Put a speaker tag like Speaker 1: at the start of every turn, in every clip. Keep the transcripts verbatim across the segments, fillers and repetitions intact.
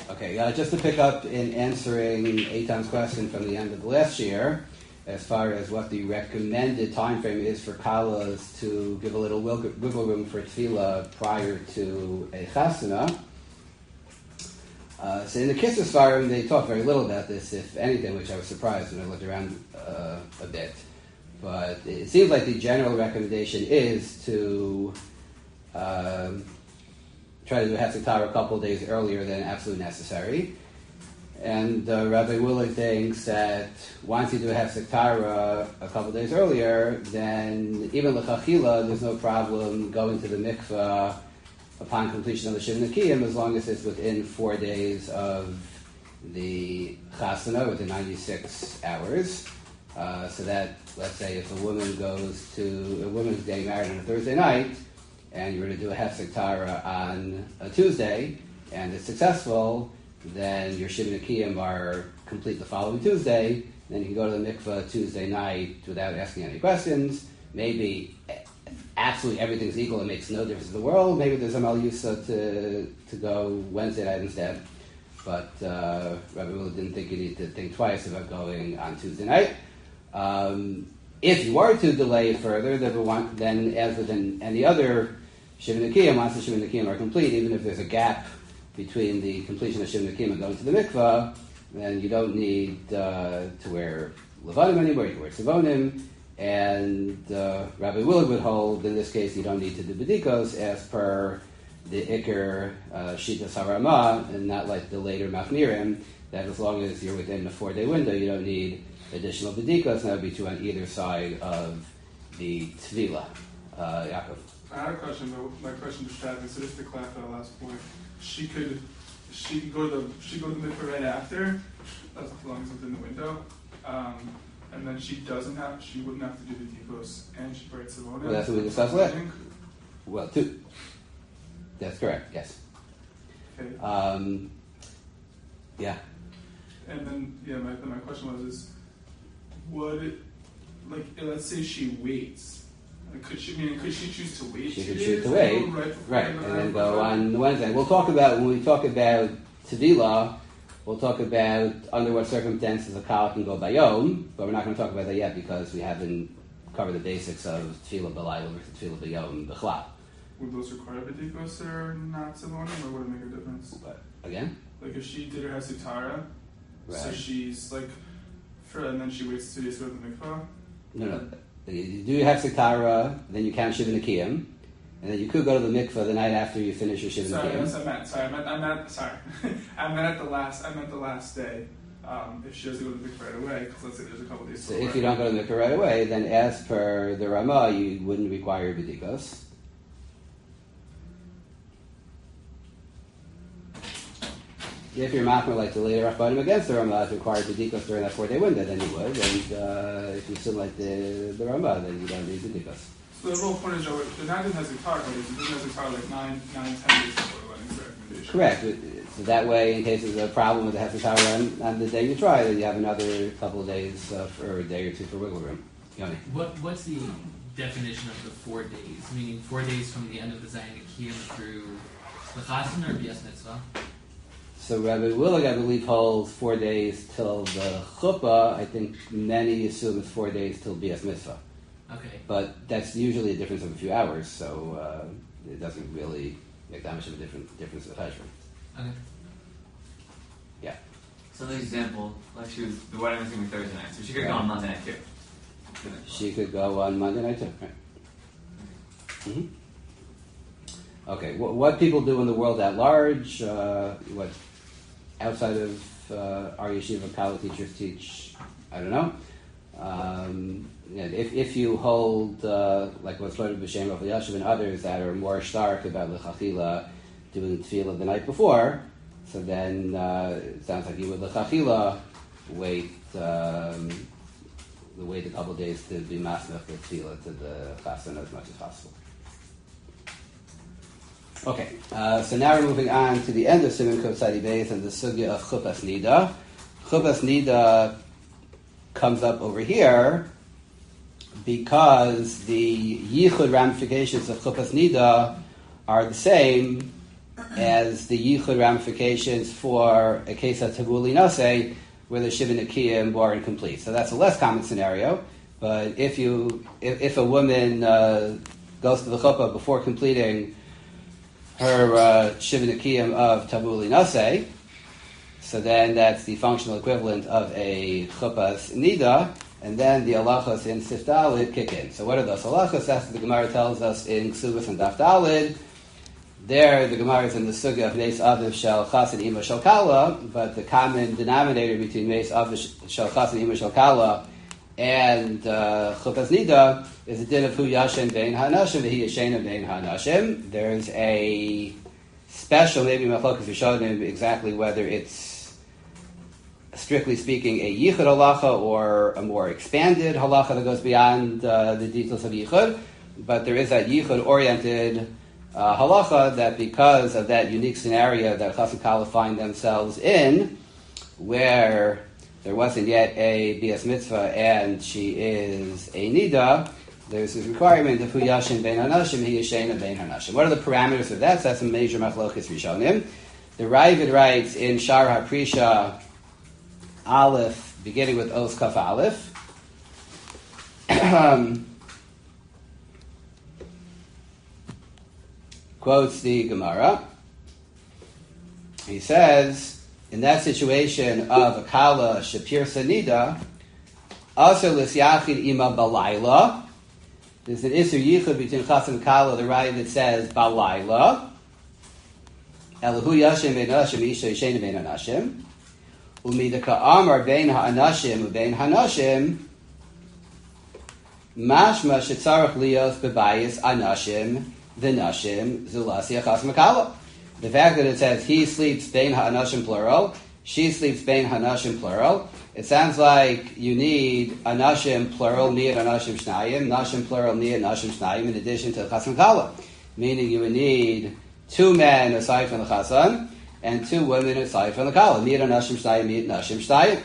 Speaker 1: Okay, uh, just to pick up in answering Eitan's question from the end of the last year, as far as what the recommended time frame is for Kalas to give a little wiggle wiggle room for tefillah prior to a chasana. Uh, so in the Kisser Svarim, they talk very little about this, if anything, which I was surprised when I looked around uh, a bit. But it seems like the general recommendation is to um, try to do Haftarah a couple of days earlier than absolutely necessary. And uh, Rabbi Willig thinks that once you do a Haftarah a couple of days earlier, then even l'chachila, there's no problem going to the mikveh upon completion of the Shiv Nekiyim, as long as it's within four days of the chasana, within ninety-six hours. Uh, so that, let's say, if a woman goes to, a woman's getting married on a Thursday night, and you're going to do a Hefsek Tara on a Tuesday, and it's successful, then your Shiv Nekiyim are complete the following Tuesday, then you can go to the mikveh Tuesday night without asking any questions. Maybe absolutely everything's equal, it makes no difference in the world. Maybe there's a malyusa to to go Wednesday night instead. But uh, Rabbi Willis didn't think you need to think twice about going on Tuesday night. Um, if you were to delay it further, then as with any other Shiv Nekiyim, once the Shiv Nekiyim are complete, even if there's a gap between the completion of Shiv Nekiyim and going to the mikveh, then you don't need uh, to wear levanim anymore, you can wear tzivonim. And uh, Rabbi Willig would hold, in this case, you don't need to do bedikos as per the Iker uh, Shita Sarama, and not like the later Machmirim, that as long as you're within a four-day window, you don't need additional bedikos, and that would be true on either side of the Tvila. Uh, Yaakov.
Speaker 2: I had a question, but my question was Travis, so just to clarify the last point, she could she could go to the she go to the mikveh right after, as long as it's within the window. Um, And then she doesn't have, she wouldn't have to do the deepos, and she writes the vote.
Speaker 1: Well, that's what we discussed last. Well, two. That's correct, yes.
Speaker 2: Okay.
Speaker 1: Um, yeah.
Speaker 2: And then, yeah, my my question was, is, would, like, let's say she waits. Like, could she, I mean, could she choose to wait?
Speaker 1: She could choose to wait, right, right and then go on Wednesday. We'll talk about, when we talk about Tevila, we'll talk about under what circumstances a kala can go by yom, but we're not going to talk about that yet because we haven't covered the basics of tefillah b'layla versus tefillah b'yom b'chlal.
Speaker 2: Would those require bedikos or not tzivonim, or would it make a difference?
Speaker 1: But again,
Speaker 2: like if she did her hasutara,
Speaker 1: right.
Speaker 2: so she's like, for, and then she waits two days to go to the mikvah.
Speaker 1: No, no. You do have Siktara, then you count Shiv Nekiyim, and then you could go to the mikveh the night after you finish your Shiv Nekiyim.
Speaker 2: Sorry, that's what I meant. Sorry, I meant, I meant, sorry. I meant at the last, I meant the last day. Um, if she doesn't go to the mikveh right away, because let's say there's a couple days.
Speaker 1: So if you don't go to the mikveh right away, then as per the Ramah, you wouldn't require bedikos. If you're machmer like the later Rachbanim against the Ramah, if you require bedikos during that four-day window, then you would. And uh, if you still like the, the Ramah, then you don't need bedikos.
Speaker 2: So the whole point is, Joe, the Nadin has a car, but it has a car like nine, nine, ten days before the wedding's recommendation. Correct.
Speaker 1: So that way, in case there's a problem with the Haftarah on, on the day you try, then you have another couple of days uh, for, or a day or two for wiggle room. Yoni.
Speaker 3: What What's the definition of the four days? Meaning four days from the end of the Zayin Akiyim through the Chassan or Bias Mitzvah?
Speaker 1: So Rabbi Willig, I believe, holds four days till the chuppah. I think many assume it's four days till Bias Mitzvah.
Speaker 3: Okay.
Speaker 1: But that's usually a difference of a few hours, so uh, it doesn't really make that much of a different difference in the Cheshvan.
Speaker 3: Okay.
Speaker 1: Yeah.
Speaker 4: So, the example, like she was, the wedding was going to be Thursday night, so she could right. go on Monday night too.
Speaker 1: She could go on Monday night too, right? Mm-hmm. Okay, what, what people do in the world at large, uh, what outside of uh, our yeshiva Kala teachers teach, I don't know. Um, you know, if if you hold uh, like what's learned b'Shem Rav Yashiv and others that are more stark about l'chachila doing tefillah the night before, so then uh, it sounds like you would l'chachila wait um, wait a couple of days to be masnach the tefillah to the chassan as much as possible. Okay, uh, so now we're moving on to the end of Siman Kuf Tzadi Beis and the sugya of Chupas Nida. Chupas Nida comes up over here because the yichud ramifications of Chupas Nida are the same as the yichud ramifications for a case of tabuli nase, where the shiva nekiyim were incomplete. So that's a less common scenario. But if you, if, if a woman uh, goes to the chuppah before completing her uh, shiva nekiyim of tabuli nase, so then that's the functional equivalent of a chuppah's nida, and then the halachos in Sif Dalid kick in. So what are those halachos? That's what the Gemara tells us in Ksubas and Daf Dalid. There, the Gemara is in the sugya of Meis Aviv Shel Chas and Ima Shel Kala, but the common denominator between Meis Aviv Shel Chas and Ima Shel Kala and uh, Chuppah's Nida is the din of Hu Yashen Bein Hanashim, the Hi Yashen Bein Hanashim. There's a special, maybe Machlokas Rishonim, exactly whether it's, strictly speaking, a Yichud halacha or a more expanded halacha that goes beyond uh, the details of Yichud, but there is that Yichud-oriented Uh, halacha that because of that unique scenario that Chas and Kala find themselves in, where there wasn't yet a Bias Mitzvah and she is a Nida, there's this requirement of Hu Yashin Bein Hanashim, Hi Yashena Bein Hanashim. What are the parameters of that? So that's a major Machlokes Rishonim. The Ravid writes in Shar HaPrisha Aleph, beginning with Os Kaf Aleph, quotes the Gemara. He says, in that situation of a kala shapir sanida, also lisyachid ima balayla. There's an isur yichud between chas and kala, the right that says balayla. Elahu yashim bein anashim, isha yishena bein anashim. Umidaka amar bein ha'anashim ubein hanashim. Mashma shetzarach liyos bebayis anashim. The nashim zulasi achas makala. The fact that it says he sleeps bein ha'anashim plural, she sleeps bein ha'anashim plural, it sounds like you need anashim plural niyat anashim shnayim, nashim plural niyat anashim shnayim, in addition to chas makala. Meaning you would need two men aside from the chasan and two women aside from the kala. Niyat anashim shnayim, niyat nashim shnayim.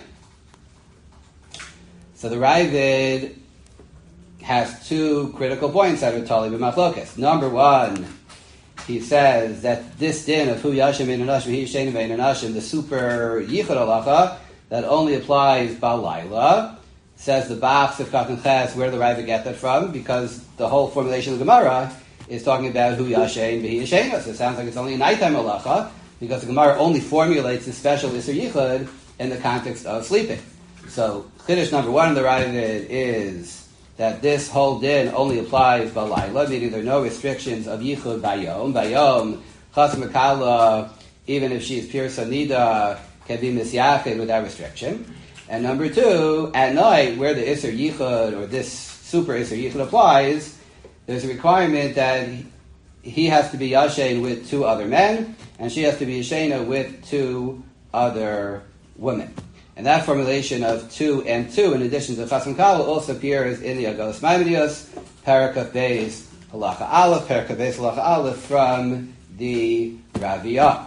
Speaker 1: So the Ravid has two critical points that are totally b'machlokas. Number one, he says that this din of Hu Yashim Bein Hanashim, Hi Yashena Bein Hanashim, the super yichud halacha, that only applies ba'layla, says the Bach of Katan Ches, where the Ravid get that from, because the whole formulation of the Gemara is talking about Hu Yashen Behi Yashena. So it sounds like it's only a nighttime halacha, because the Gemara only formulates the special Isser Yichud in the context of sleeping. So Chiddush number one in the Ravid is that this whole din only applies balayla, meaning there are no restrictions of yichud bayom. Bayom, chas makala, even if she is pure sanida, can be misyachid without restriction. And number two, at night, where the isser yichud, or this super isser yichud applies, there's a requirement that he has to be yashen with two other men, and she has to be yashena with two other women. And that formulation of two and two, in addition to Chas and Kala, also appears in the Agos Maimonides, Parakaf Beis Halacha Aleph, Parakaf Beis Halacha Aleph from the Raviyah.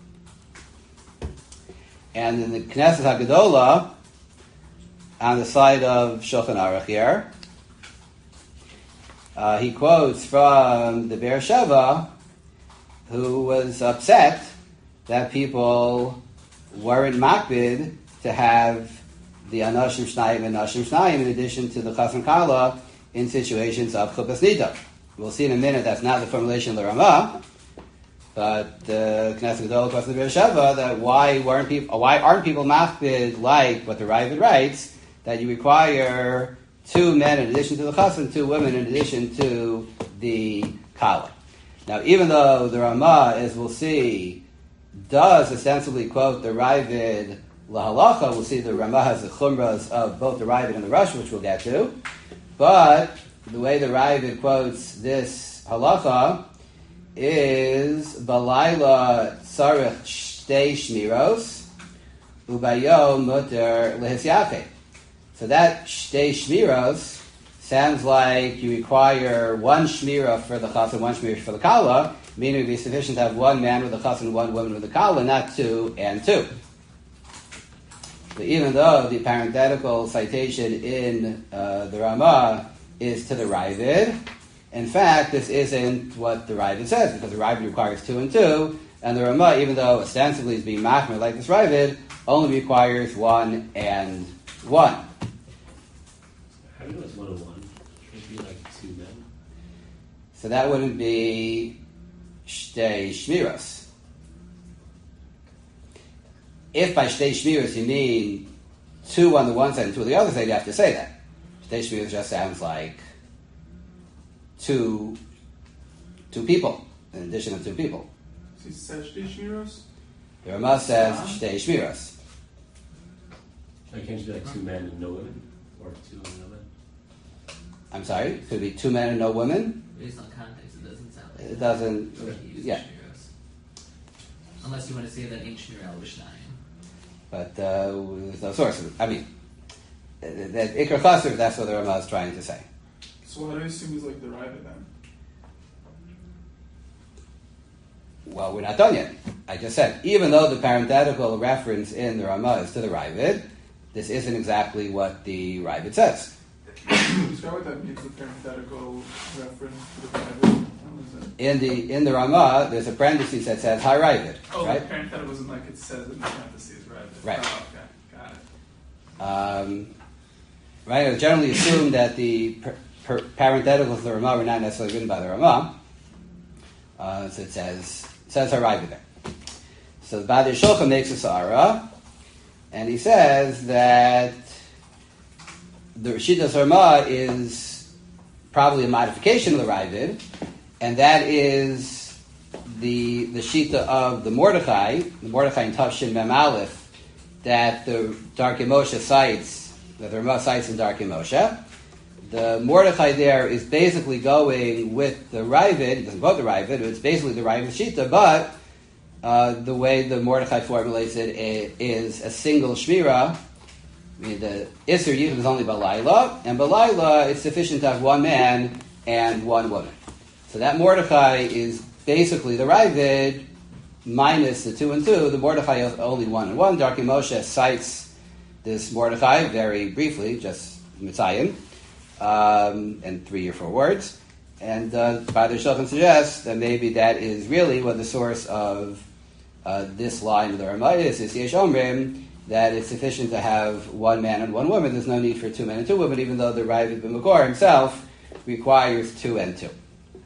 Speaker 1: And in the Knesset HaGedolah, on the side of Shulchan Aruch here, uh, he quotes from the Be'er Sheva, who was upset that people weren't makbid to have the Anashim Shnayim and Anashim Shnayim in addition to the Chas and Kala in situations of Chuppahs Nida. We'll see in a minute that's not the formulation of the Ramah, but the Knesset Gedolah questions the Be'er Sheva that why weren't people, why aren't people makbid like what the Ravid writes, that you require two men in addition to the Chas and two women in addition to the Kala. Now, even though the Ramah, as we'll see, does ostensibly quote the Ravid Lahalacha, we'll see the Ramah has the chumras of both the Ravid and the Rosh, which we'll get to. But the way the Ravid quotes this halacha is Balayla Tzarech Shtei Shmiros Ubayom Muter Lehisyake. So that Shtei Shmiros sounds like you require one Shmira for the Chas and one Shmira for the Kala, meaning it would be sufficient to have one man with the Chas and one woman with the Kala, not two and two. But even though the parenthetical citation in uh, the Ramah is to the Ravid, in fact, this isn't what the Ravid says, because the Ravid requires two and two, And the Ramah, even though ostensibly is being machmir like this Ravid, only requires one and one.
Speaker 5: How do you know it's one and one? It'd be like two men.
Speaker 1: So that wouldn't be shtei shmiras. If by shtei shmiras you mean two on the one side and two on the other side, you have to say that. Shtei shmiras just sounds like two two people, in addition to two people.
Speaker 2: He says shtei shmiros.
Speaker 1: The Ramah says shtei shmiras.
Speaker 5: Like, can't you be like two men and no women? Or two and no men?
Speaker 1: I'm sorry, it could be two men and no women.
Speaker 3: Based on context, it doesn't sound like
Speaker 1: It
Speaker 3: that.
Speaker 1: doesn't,
Speaker 3: So he used
Speaker 1: yeah.
Speaker 3: shmiros. Unless you want to say that ain't shmir al b'shnayim.
Speaker 1: But uh, there's no source of it. I mean, uh, that Ikar Chasr, that's what the Ramah is trying to say.
Speaker 2: So why do I assume he's like the Ravid then?
Speaker 1: Well, we're not done yet. I just said, even though the parenthetical reference in the Ramah is to the Ravid, this isn't exactly what the Ravid says.
Speaker 2: Describe what that means, the parenthetical reference to the Ravid. What is it?
Speaker 1: In the in the Ramah, there's a parenthesis that says "Hi Ravid,"
Speaker 2: Oh,
Speaker 1: right?
Speaker 2: the parenthetical isn't like it says in the parentheses, Ravid.
Speaker 1: Right.
Speaker 2: Oh, okay. Got it.
Speaker 1: Um, right? It's generally assumed that the per, per, parentheticals of the Ramah were not necessarily written by the Ramah. Uh, so it says it says "Hi Ravid" there. So the Badei Shulchan makes a sara, and he says that the Rishitas Ramah is probably a modification of the Ravid, and that is the the Shita of the Mordechai, the Mordechai in Tavshin Mem Aleph, that the Darkei Moshe cites, that the Ramah cites in Darkei Moshe. The Mordechai there is basically going with the Ravid. He doesn't quote the Ravid, but it's basically the Ravid Shita, but uh, the way the Mordechai formulates it is a single Shmira. I mean, the Isser Yichud is only Balayla, and Balayla it's sufficient to have one man and one woman. So that Mordechai is basically the Ravid minus the two and two. The Mordechai is only one and one. Darkei Moshe cites this Mordechai very briefly, just Mitzayim, um, and three or four words. And uh, Badei Shulchan suggests that maybe that is really what the source of uh, this line of the Ramah is, is Yesh Omrim, that it's sufficient to have one man and one woman. There's no need for two men and two women, even though the Ravid B'Makor himself requires two and two.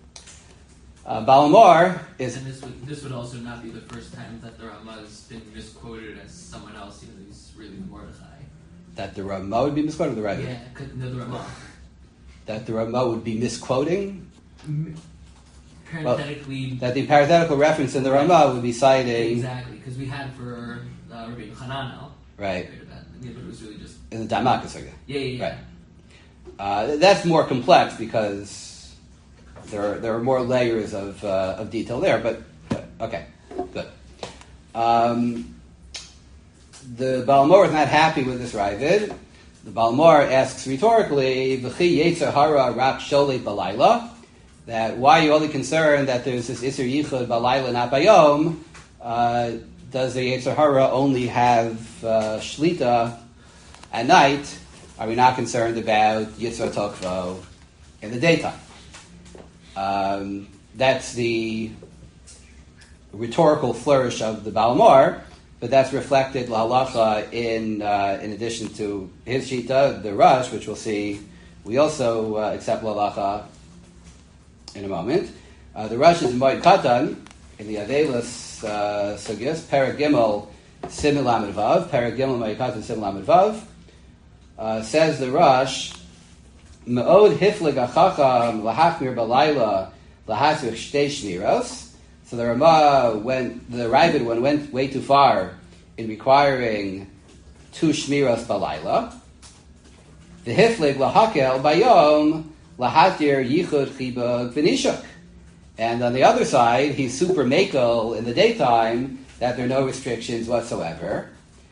Speaker 1: Uh, Balamor is...
Speaker 3: And this would, this would also not be the first time that the Ramah has been misquoted as someone else, even though he's really the Mordechai.
Speaker 1: That the Ramah would be misquoted, the Ravid?
Speaker 3: Yeah, could- no, the Ramah.
Speaker 1: That the Ramah would be misquoting?
Speaker 3: M- Parenthetically,
Speaker 1: That the parenthetical reference in the Ramah would be citing...
Speaker 3: exactly, because we had for uh, Rabbi Hananel.
Speaker 1: Right.
Speaker 3: Yeah, but it was really just
Speaker 1: In the Damak, yeah.
Speaker 3: yeah, yeah, yeah.
Speaker 1: Right. Uh, that's more complex because there are, there are more layers of uh, of detail there. But, but okay, good. Um, the Balmor is not happy with this Ravid. The Balmor asks rhetorically, "V'chi yetzer hara rak shole balayla?" That why are you only concerned that there's this Isser Yichud balayla not bayom? Uh, does the Yetzer Hara only have uh, Shlita at night? Are we not concerned about Yitzhak Tokvo in the daytime? Um, that's the rhetorical flourish of the Balmor, but that's reflected lahalacha in uh, in addition to his shita, the Rush, which we'll see. We also uh, accept lahalacha in a moment. Uh, the Rush is Moed Katan in the Avelis uh, Sugyas, Perek Gimel Simil Lamed Vav, Perek Gimel Moed Katan Simil Lamed Vav. Uh, says the Rush, Me'od hiflig achacham lahachmir balayla lahasvich shtei shmiros. So the Ramah went, the Ravid one went way too far in requiring two shmiros balayla. The hiflig lahakel bayom lahatir yichud chibag v'nishuk. And on the other side, he's super makel in the daytime that there are no restrictions whatsoever.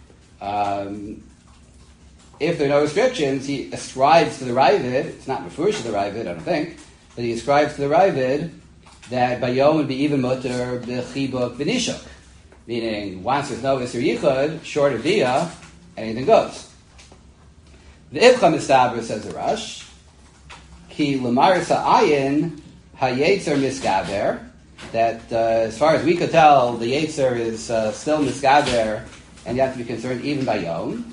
Speaker 1: Um, If there are no restrictions, he ascribes to the Ravid, it's not mefurish to the Ravid, I don't think, but he ascribes to the Ravid that Bayom would be even mutter b'chibuk v'nishuk, meaning once there's no Isser Yichud, short of Bia, anything goes. The Ivcha Mistaber, says the Rush, ki l'mar sa'ayin hayetzer miskaber, that uh, as far as we could tell, the Yetzer is uh, still Miskader, and you have to be concerned even by Yom.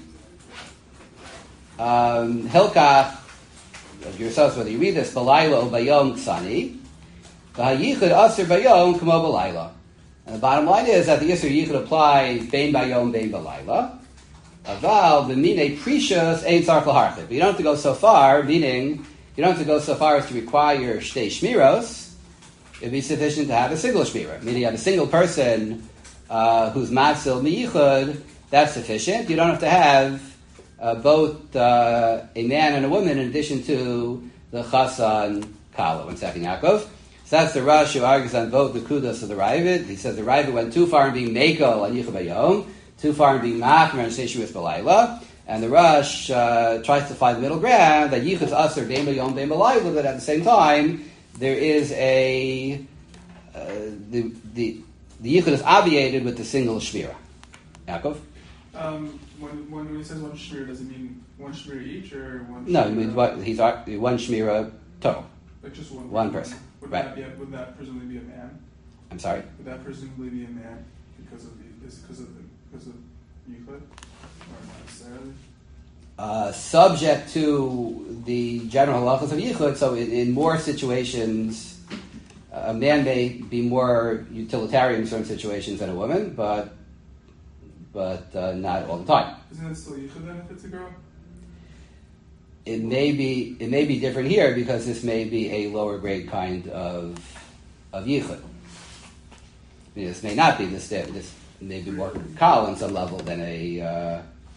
Speaker 1: Um, Hilkach, of yourselves, whether you read this, Balayla or Bayom Ksani, V'hayichud Aser Bayom Kamo Balayla. And the bottom line is that the Yisr Yichud applies Bein Bayom, Bein Balayla. Aval, the Mine Precious, Ein Tzarch L'harchit. But you don't have to go so far, meaning you don't have to go so far as to require Shtei Shmiros. It'd be sufficient to have a single Shmira. Meaning you have a single person uh, who's Matzil Miyichud, that's sufficient. You don't have to have uh, both uh, a man and a woman in addition to the Chasan Kala. One second, Yaakov. So that's the Rosh who argues on both the Kudos of the Ravid. He says the Ravid went too far in being Mekel on Yichud Bayom, too far in being Machmer and Sheishu Balayla, and the Rosh uh, tries to find the middle ground that Yichud's Aser Bein Bayom Bein Balayla, but at the same time there is a uh, the the the Yichud is obviated with the single Shmira. Yaakov?
Speaker 2: Um, when, when he says one shmir, does it mean one shmir each or one?
Speaker 1: No,
Speaker 2: shmir,
Speaker 1: he means what, he's ar- one Shmira total.
Speaker 2: Like just one.
Speaker 1: One person.
Speaker 2: Would
Speaker 1: Right.
Speaker 2: that be? A, would that presumably be a man?
Speaker 1: I'm sorry?
Speaker 2: Would that presumably be a man because of the is because of the because of Euclid, or not necessarily?
Speaker 1: Uh, subject to the general halachos of Yichud, so in, in more situations, uh, a man may be more utilitarian in certain situations than a woman, but but uh, not all the time.
Speaker 2: Isn't it still Yichud then if it's a girl?
Speaker 1: It may be it may be different here because this may be a lower grade kind of of Yichud. I mean, this may not be this this may be more kal on some level than a uh,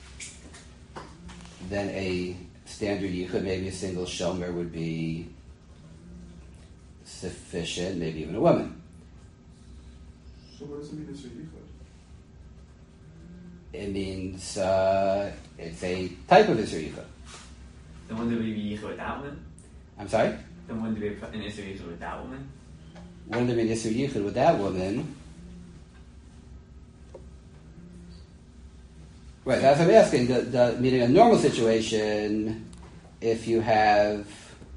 Speaker 1: than a standard Yichud. Maybe a single shomer would be sufficient. Maybe even a woman.
Speaker 2: So what does it mean it's a Yichud?
Speaker 1: It means uh, it's a type of Isser Yichud.
Speaker 4: Then wouldn't there be Yichud with that woman?
Speaker 1: I'm sorry?
Speaker 4: Then wouldn't there be an Isser Yichud with that woman?
Speaker 1: Wouldn't there be an Isser Yichud with that woman? Right, that's what I'm asking. The, the, meaning a normal situation, if you have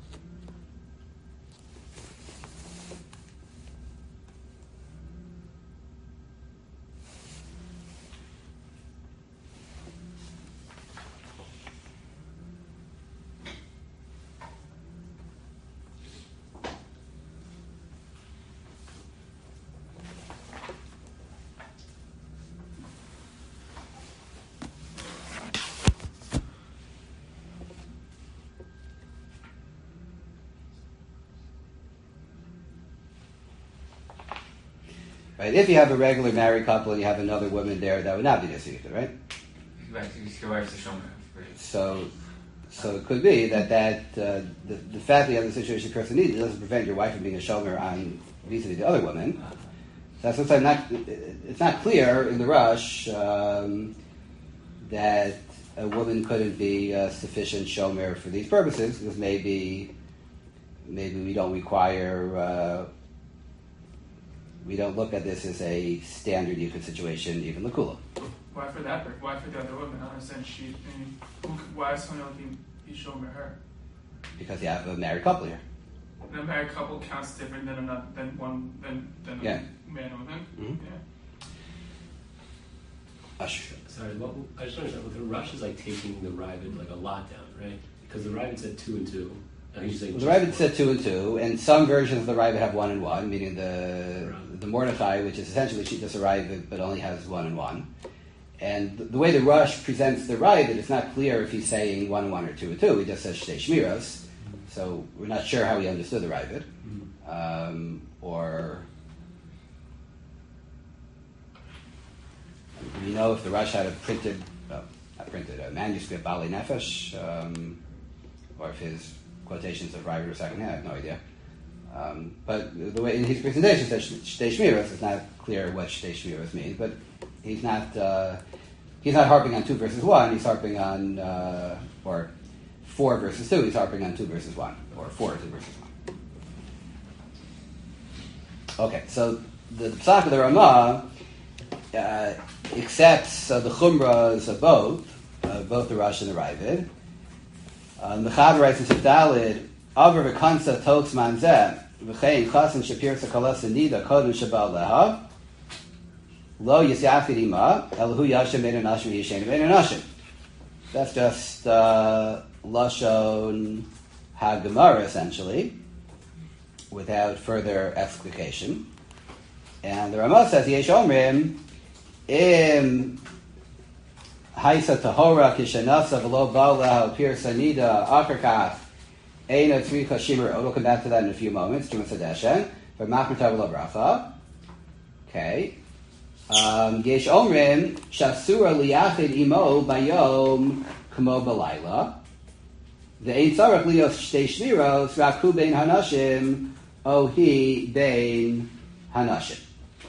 Speaker 1: Right, if you have a regular married couple and you have another woman there, that would not be the Yichud, right?
Speaker 4: Right, so you just go right to Shomer.
Speaker 1: So, so it could be that that uh, the, the fact that you have the situation person needs doesn't prevent your wife from being a shomer on vis-a-vis the other woman. That's what I'm not. It's not clear in the Rush um, that a woman couldn't be a sufficient shomer for these purposes, because maybe maybe we don't require. Uh, we don't look at this as a standard Yichud situation, even Lakula.
Speaker 2: Why for that? per- Why for the other woman? I don't understand. She. I mean, who, c- why is someone else being be shomer her?
Speaker 1: Because you have a married couple here.
Speaker 2: And a married couple counts different than another than one than than
Speaker 1: Yeah.
Speaker 2: a man or woman.
Speaker 1: Mhm.
Speaker 2: Yeah.
Speaker 1: Ush.
Speaker 5: Sorry, what, I just understand. What the Rush is like taking the Ravid like a lot down, right? Because the Ravid said two and two. And he's saying
Speaker 1: The Ravid said two and two, and some versions of the Ravid have one and one, meaning the the Mordechai, which is essentially Shitas Ravid, but only has one and one. And the, the way the Rush presents the Ravid, it's not clear if he's saying one and one or two and two. He just says Shtei Shmiros, so we're not sure how he understood the Ravid, um, or we know if the Rush had a printed, well, not printed, a manuscript Bali Nefesh, um, or if his quotations of Ravid were secondhand, I have no idea. Um, but the way in his presentation says Shtei Shmiros, it's not clear what Shtei Shmiros means, but he's not uh, he's not harping on two versus one, he's harping on, uh, or four versus two, he's harping on two versus one, or four two versus one. Okay, so the Psak of the Ramah uh, accepts uh, the Chumras of both, uh, both the Rush and the Ravid. Uh, the Chaver writes in Sifdalid, Aver v'kansa toks manzeh, v'chein chasen shapirsa kalasa nida kodem shabal leha lo yisyachid ima elhu yashem ben anashim yishen ben anashim. That's just uh, lashon hagemara essentially, without further explication. And the Ramah says yesh omrim im haisa tahora kishanasa v'lo bala pirsa nida akarkach eina tzricha shimur. We'll come back to that in a few moments. Juma sadeshen for machmata v'lo bracha. Okay. Um, yesh omrim shasura liyachid imo bayom kamo balayla. The ein tzarach lios shtei shmiros raku bein hanashim ohi bein hanashim.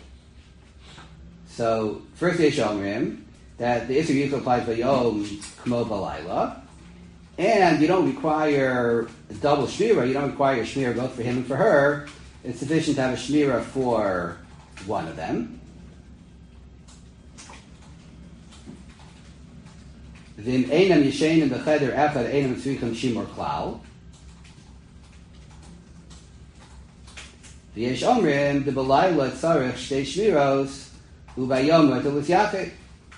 Speaker 1: So first yesh omrim that the Isser Yichud applies bayom kamo balayla, and you don't require a double shmira. You don't require a shmira both for him and for her. It's sufficient to have a shmira for one of them. V'im einam yishenim b'cheder echad einam tzrichim shimur klal. V'yesh omrim de b'layla tzarech shtei shmiros u'bayom l'telus yachid.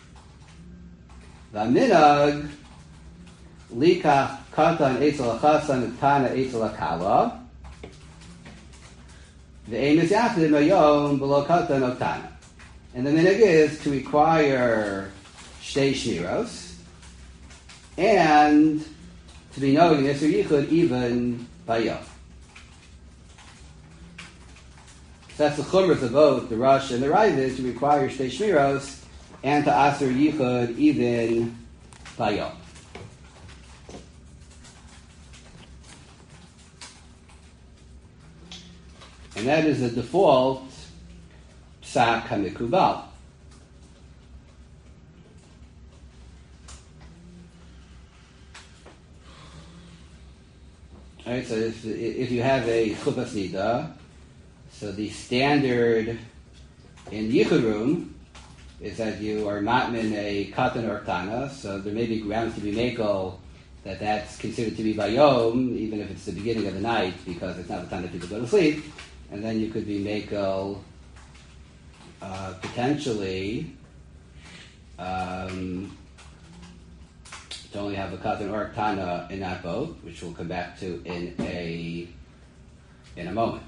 Speaker 1: V'aminag likach katan etzel achasan tana etzel akala. V'ein is yachid bayom below katan otana. And the minhag is to require shtei shmiros, and to be known in Isser Yichud even by Yom. So that's the chumras of both the Rosh and the Ravid, to require Shtei Shmiros and to Asr Yichud even by Yom. And that is the default Psak HaMikubal. All right, so if, if you have a chuppah nida, so the standard in the yichud room is that you are matmin a katan or ktana, so there may be grounds to be makel that that's considered to be bayom, even if it's the beginning of the night, because it's not the time that people go to sleep, and then you could be makel uh, potentially um, to only have a katan or a ktana in that boat, which we'll come back to in a in a moment.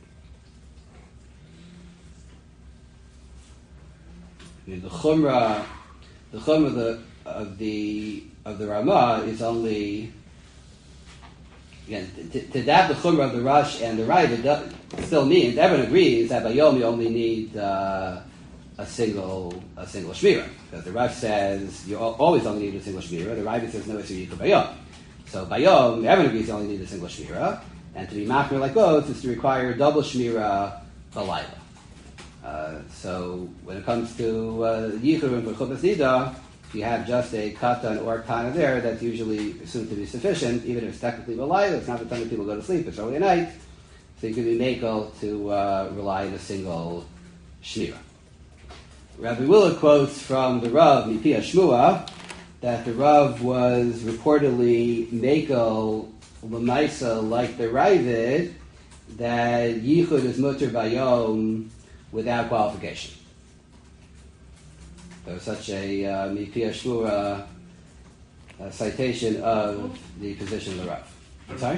Speaker 1: I mean, the chumrah, the chumrah of the of the of the Ramah is only again to, to that the chumrah of the Rosh and the Ravid still means everyone agrees that by Yom you only need uh, a single a single shmira, because the Rosh says you always only need a single shmira. The Ravid says no, it's a yikul bayom. So bayom everyone agrees you only need a single shmira, and to be machmir like both is to require double shmira balayla. Uh, so when it comes to uh, yichud and for chuppah nida, if you have just a katan or kana there, that's usually assumed to be sufficient, even if it's technically balayla. It's not the time that people go to sleep; it's early at night, so you can be makel to uh, rely on a single shmira. Rabbi Willa quotes from the Rav Mipia Shmua that the Rav was reportedly makel l'maisa like the Ravid, that yichud is mutter bayom without qualification. There was such a uh, Mipia Shmua uh, citation of the position of the Rav. I'm sorry?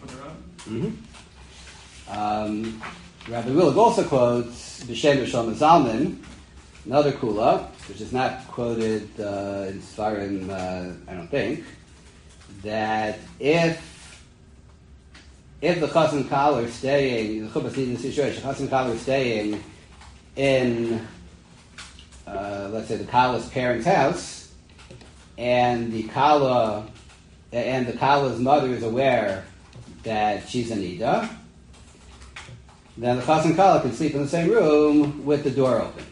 Speaker 1: Mm-hmm. Um, Rabbi Willig also quotes B'Shem Shlomo Zalman, another kula, which is not quoted uh, in Sfarim, uh, I don't think, that if if the chas and kal are staying, the chuppah nida situation, chas and kal are staying in, uh, let's say, the kala's parents' house, and the kala and the kala's mother is aware that she's a nida, then the chas and kala can sleep in the same room with the door open.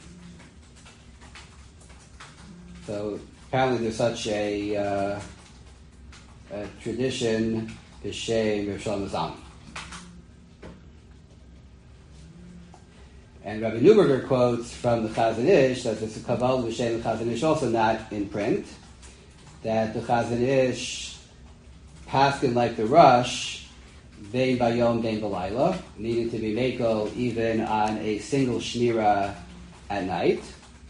Speaker 1: So apparently there's such a, uh, a tradition, b'shem Rav Shlomo Zalman. And Rabbi Neuberger quotes from the Chazon Ish that there's a Kabbalah b'shem Chazon Ish also not in print, that the Chazon Ish paskin like the Rush, Bein bayom, bein balayla, needing to be makel even on a single shmira at night.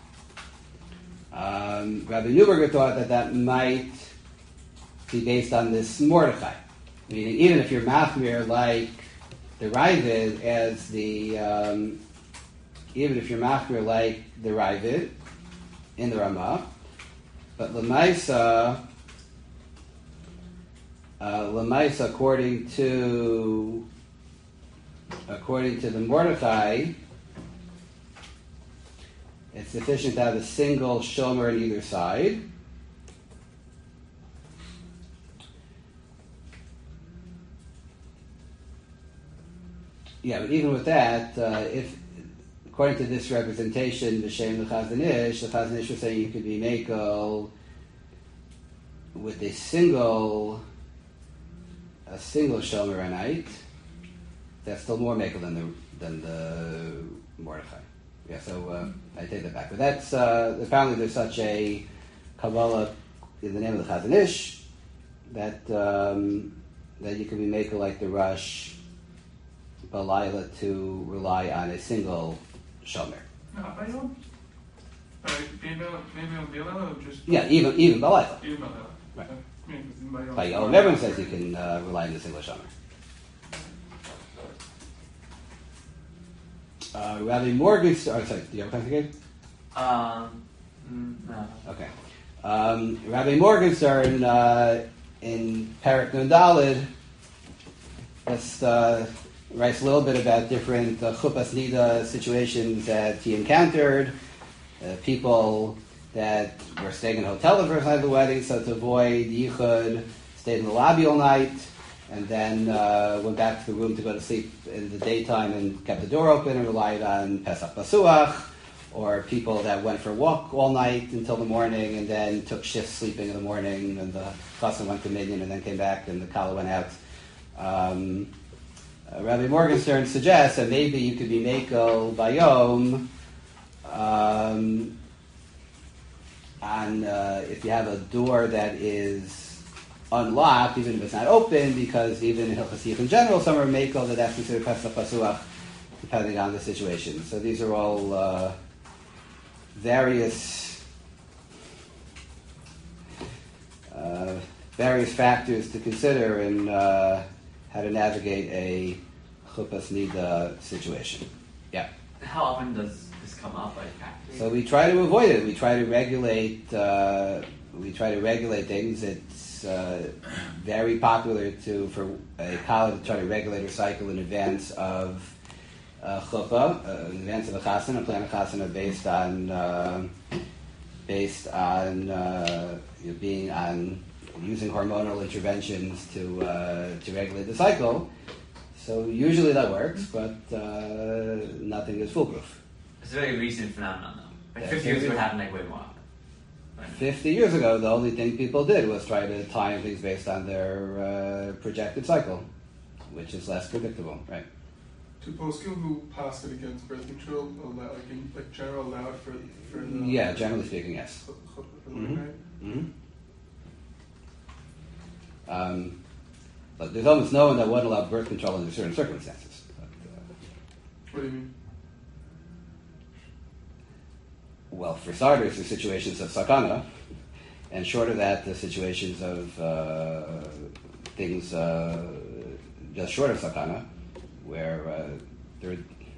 Speaker 1: Um, Rabbi Neuberger thought that that might be based on this Mordechai, meaning even if you're machmir like the Ravid as the um, even if you're machmir like the Ravid in the Ramah, but Lamaisa, uh, Lamaisa, according to according to the Mordechai, it's sufficient to have a single shomer on either side. Yeah, but even with that, uh, if according to this representation, B'Shem the Chazon Ish, the Chazon Ish was saying you could be makel with a single a single shomer a night. That's still more makel than the than the Mordechai. Yeah, so uh, I take that back. But that's uh, apparently there's such a Kabbalah in the name of the Chazon Ish that um, that you can be makel like the Rush Balayla to rely on a single shomer.
Speaker 2: Not bayom? Bein bayom, bein balayla, or just...
Speaker 1: Yeah, even even Balayla.
Speaker 2: Even balayla.
Speaker 1: Right.
Speaker 2: Okay. I mean, 'cause in bayom-
Speaker 1: By Yom, everyone says you can uh, rely on a single shomer. Uh, Rabbi Morgenstern, oh, sorry, do you have a question again?
Speaker 4: Um, mm, no.
Speaker 1: Okay. Um, Rabbi Morgenstern uh, in Parak Nun Daled just uh, writes a little bit about different uh, chuppas nida situations that he encountered. Uh, people that were staying in a hotel the first night of the wedding, so to avoid yichud, stayed in the lobby all night, and then uh, went back to the room to go to sleep in the daytime and kept the door open and relied on Pesach Basuach, or people that went for a walk all night until the morning and then took shifts sleeping in the morning, and the chassan went to minyan and then came back and the kala went out. Um, uh, Rabbi Morgenstern suggests that maybe you could be makel bayom um, on uh, if you have a door that is unlocked, even if it's not open, because even in Hilchos Yich in general, some are makel that that's considered Pesach Pasuach, depending on the situation. So these are all uh, various uh, various factors to consider in uh, how to navigate a chuppas nida situation. Yeah.
Speaker 4: How often does this come up? Like, actually?
Speaker 1: So we try to avoid it. We try to regulate. Uh, we try to regulate things. It's uh, very popular to for a college to try to regulate her cycle in advance of uh, chuppah, uh, in advance of a chassan, a plan of chassan based on uh, based on uh, you know, being on using hormonal interventions to uh, to regulate the cycle. So usually that works, but uh, nothing is foolproof.
Speaker 4: It's a very recent phenomenon, though. Like
Speaker 1: Yeah,
Speaker 4: fifty years
Speaker 1: so
Speaker 4: ago,
Speaker 1: we-
Speaker 4: it happened like way more often. Right.
Speaker 1: Fifty years ago, the only thing people did was try to time things based on their uh, projected cycle, which is less predictable, right?
Speaker 2: To poskim who passed it against birth control, allow, like in like general allowed for for the
Speaker 1: Yeah, generally speaking, yes.
Speaker 2: for the
Speaker 1: Mhm.
Speaker 2: night.
Speaker 1: Mm-hmm. Um, but there's almost no one that wouldn't allow birth control under certain circumstances. But, uh,
Speaker 2: What do you mean?
Speaker 1: well, for starters, there's situations of sakana, and short of that, the situations of uh, things uh, just short of sakana, where uh, there.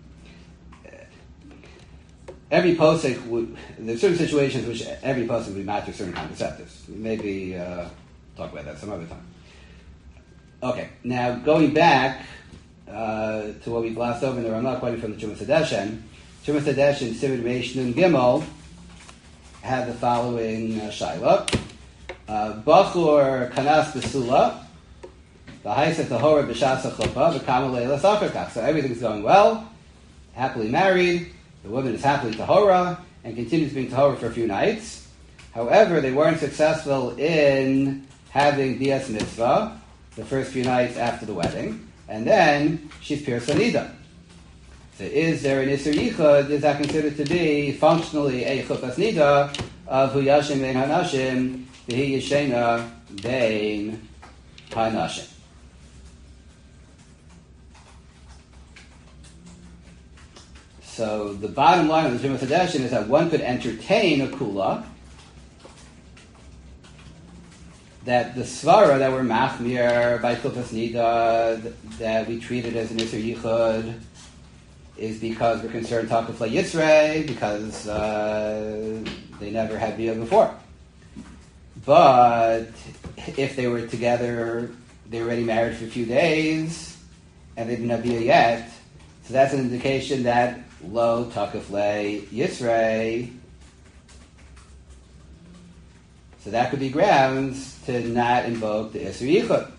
Speaker 1: Every posek would. There's certain situations which every posek would match with certain contraceptives. Maybe uh, talk about that some other time. Okay, now going back uh, to what we glossed over in the Ramah, quoting from the Chumash Hadeshen. Chumash Hadeshen, Simon Reish Nun Gimel, had the following uh, shaila: Bachur kanas besula, v'haisa tahora b'shasa chuppah, v'kama leila safarkach. So everything's going well, happily married. The woman is happily tahora and continues being tahora for a few nights. However, they weren't successful in having bias mitzvah the first few nights after the wedding, and then she's pirsa nida. So is there an Isser Yichud? Is that considered to be functionally a chuppas nida of hu yashim bein hanashim v'hi yishena bein hanashim? So the bottom line of the Trumas Hadeshin is that one could entertain a kula, that the svara that were machmir by Kulfas Nida, that we treated as an Isser Yichud, is because we're concerned Takuf La Yisrei, because uh, they never had Bia before. But if they were together, they were already married for a few days, and they didn't have Bia yet, so that's an indication that Lo Takuf Le Yisrei. So that could be grounds to not invoke the Isser Yichud.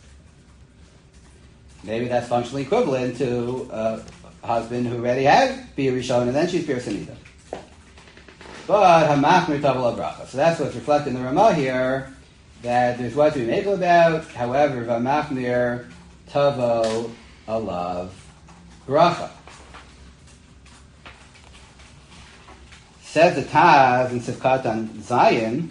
Speaker 1: Maybe that's functionally equivalent to uh, a husband who already had Bia Rishon and then she's Bia Sanida. But Hamachmir Tavo Bracha. So that's what's reflected in the Ramah here, that there's what to be makel about. However, Hamachmir Tavo Alav Bracha. Says the Taz in Sivkat on Zion,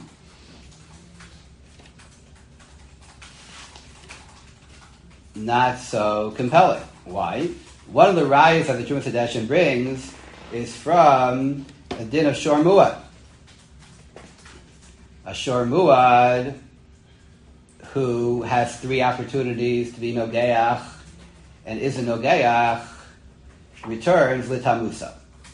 Speaker 1: not so compelling. Why? One of the rayas that the Trumas Hadeshin brings is from a din of Shor Muad. A Shor Muad who has three opportunities to be Nogeach and isn't Nogeach returns Litamusa.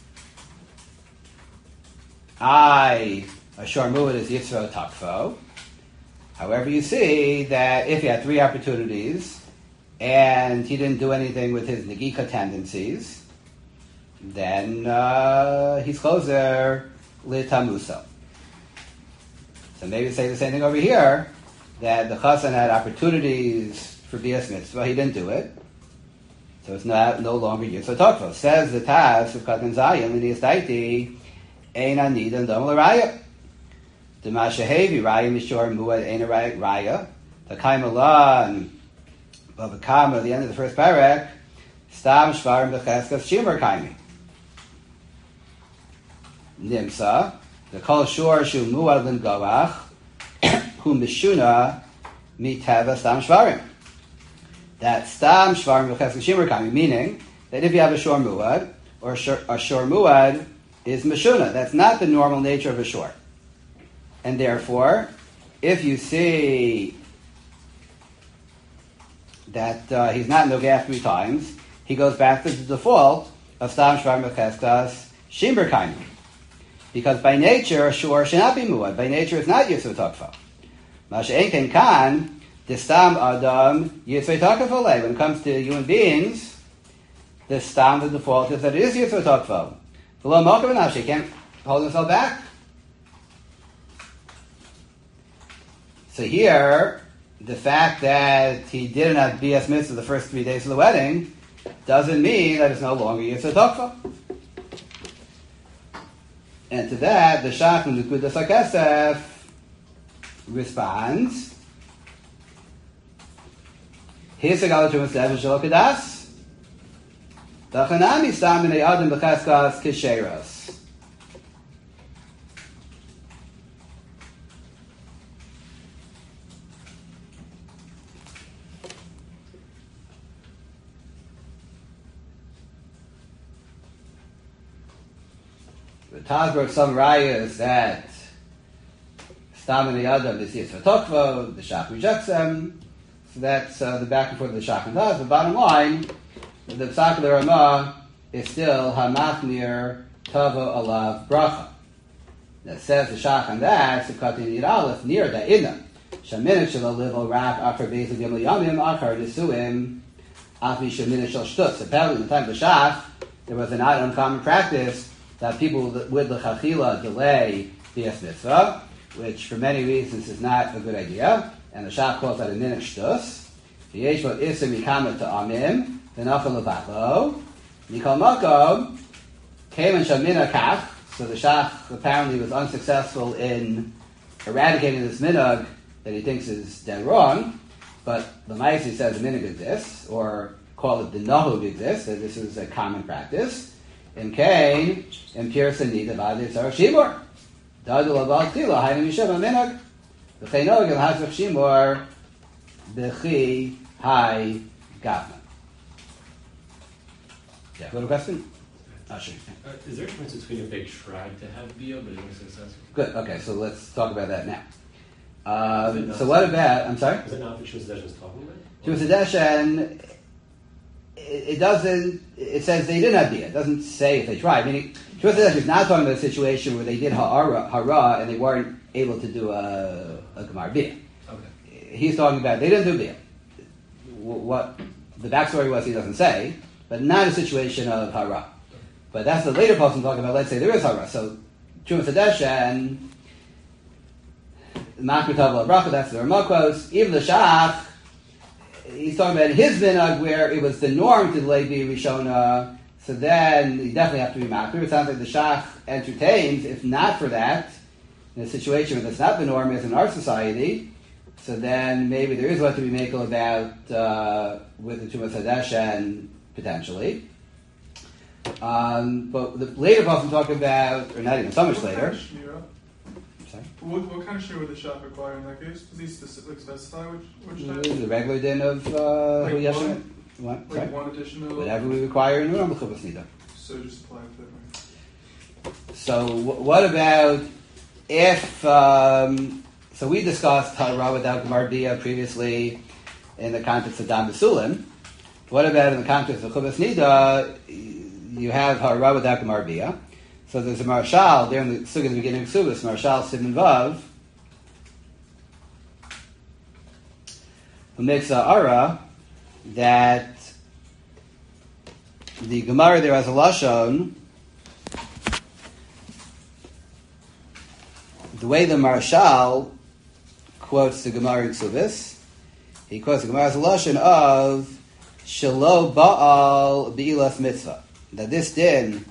Speaker 1: I, a Shor Muad is Yitzro Takfo. However, you see that if he had three opportunities and he didn't do anything with his Nagika tendencies, then uh, he's closer Litamusa. So maybe say the same thing over here, that the Chassan had opportunities for Bias Mitzvah, he didn't do it, so it's not no longer Yitzhak Tokfo. Says the Taz of Katan Zayin, in the Estaiti, Ein Anid and Dom L'Raya. The Mashahevi Raya Mishor Muad Ein Raya. The Kaimalan of the Kama at the end of the first parak, Stam Shvarim Becheskas Shimur Kaimi. Nimsa, the Kol Shor Shu Muad Lin Goach, Hu Mishuna Miteva Stam Shvarim. That Stam Shvarim Becheskas Shimur Kaimi, meaning that if you have a Shor Muad, or a Shor, a shor Muad is Mishuna. That's not the normal nature of a Shor. And therefore, if you see that uh, he's not Nogaf three times, he goes back to the default of Stam Shvar Mecheskas Shimber Kaimi. Because by nature, a Shor should not be Muad. By nature, it's not Yitzvah Tokfa. Masha Enken Kan, the Stam Adam Yitzvah Tokfa. When it comes to human beings, the Stam, the default is that it is Yitzvah Tokfa. Below Mokav and he can't hold himself back. So here, the fact that he didn't have B S Mitzvah the first three days of the wedding doesn't mean that it's no longer Yitzhak Tokfa. And to that, the Shach and the Kudas HaKesef responds, Here's the Galatrum of Seven Shalok Kadas. The Chanami Stam in Adam Becheskas Kisheros. The Taz brought some rayas that Stam and the Adam is Yitzvah Tokvo, the Shach rejects them. So that's uh, the back and forth of the Shach and Taz. The bottom line, the Psak of the Ramah is still Hamachmir Tavo Alav Bracha. That says the Shach and that, Sukati Nid Aleph, near the Inna. Shaminach Shelo Livo Rak Achar Beis Yom Yamim Achar Nisuim Afi Shaminach Shel Shtutz. Apparently in the time of the Shach, there was an not uncommon practice that people would l'chachila delay Bias Mitzvah, which for many reasons is not a good idea, and the Shach calls that a minach shtus. The Yeshua isim mikama to amim, the nachal levatlo. Nikol makom came and shamina kach. So the Shach apparently was unsuccessful in eradicating this minhag that he thinks is dead wrong, but the Maisi says the minhag exists, or call it the nahug exists, that this is a common practice. In Cain, in Pir Sanida, Vadi Tzarech Shimur. Dadu Laval Tila, Hainu Yishem Aminag. V'chein Ogel Hazvech Shimur, B'chi Hai Gavna. Yeah, got a question? Oh, sure.
Speaker 5: Uh, is there a difference between if they tried to have Bia but they weren't successful?
Speaker 1: Good. Okay, so let's talk about that now. Um,
Speaker 5: Is it
Speaker 1: so
Speaker 5: not-
Speaker 1: what about? I'm sorry.
Speaker 5: Is that not what Shmuel Sedeshin is talking about?
Speaker 1: Shmuel Sedeshin, it, it doesn't. It says they didn't have Bia. It doesn't say if they tried. Meaning, Shmuel Sedeshin is not talking about a situation where they did hara, hara and they weren't able to do a, a gemar Bia.
Speaker 5: Okay.
Speaker 1: He's talking about they didn't do Bia. What the backstory was, he doesn't say, but not a situation of hara. But that's the later person talking about. Let's say there is hara. So Shmuel Sedeshin, Makar Tavla Bracha, that's the Ramakos. Even the Shach, he's talking about his minhag where it was the norm to delay Bia Rishona. So then you definitely have to be Makar. It sounds like the Shach entertains, if not for that, in a situation where that's not the norm as in our society, so then maybe there is what to be makel about uh, with the Shmuel Sedeshin potentially. Um, but the later person talking about, or not even so much
Speaker 2: What
Speaker 1: later.
Speaker 2: kind of shmira?
Speaker 1: Sorry?
Speaker 2: What, what kind of shmira would the shop require in that case? Does he specific, specify which, which type?
Speaker 1: The regular din of uh,
Speaker 2: Like
Speaker 1: Hu Yashem-
Speaker 2: one?
Speaker 1: what? Sorry?
Speaker 2: Like one additional.
Speaker 1: Whatever we require in normal chuvas nida.
Speaker 2: So just apply it that way.
Speaker 1: So wh- what about if? Um, so we discussed hara without gemar bia previously in the context of dam b'sulim. What about in the context of chuvas nida? You have hara without gemar bia. So there's a marshal there in the sugya in the beginning of Subas, marshal Simon Vav, who makes a ara that the Gemara there has a lashon. The way the marshal quotes the Gemara in Subas, he quotes the Gemara as a lashon of Shelo Baal B'ilas Mitzvah. That this din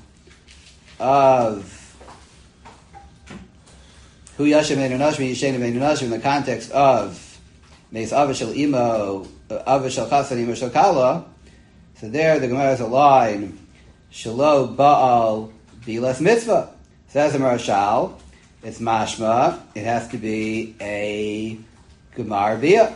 Speaker 1: of Hu Yashem Einu Nashmi Yishen Einu Nashmi in the context of Meis Avishal Imo Avishal Chasan Imo Shokala. So there the Gemara has a line Shelo Baal B'ilas Mitzvah. Says the Marashal, it's mashma. It has to be a Gemar Bia.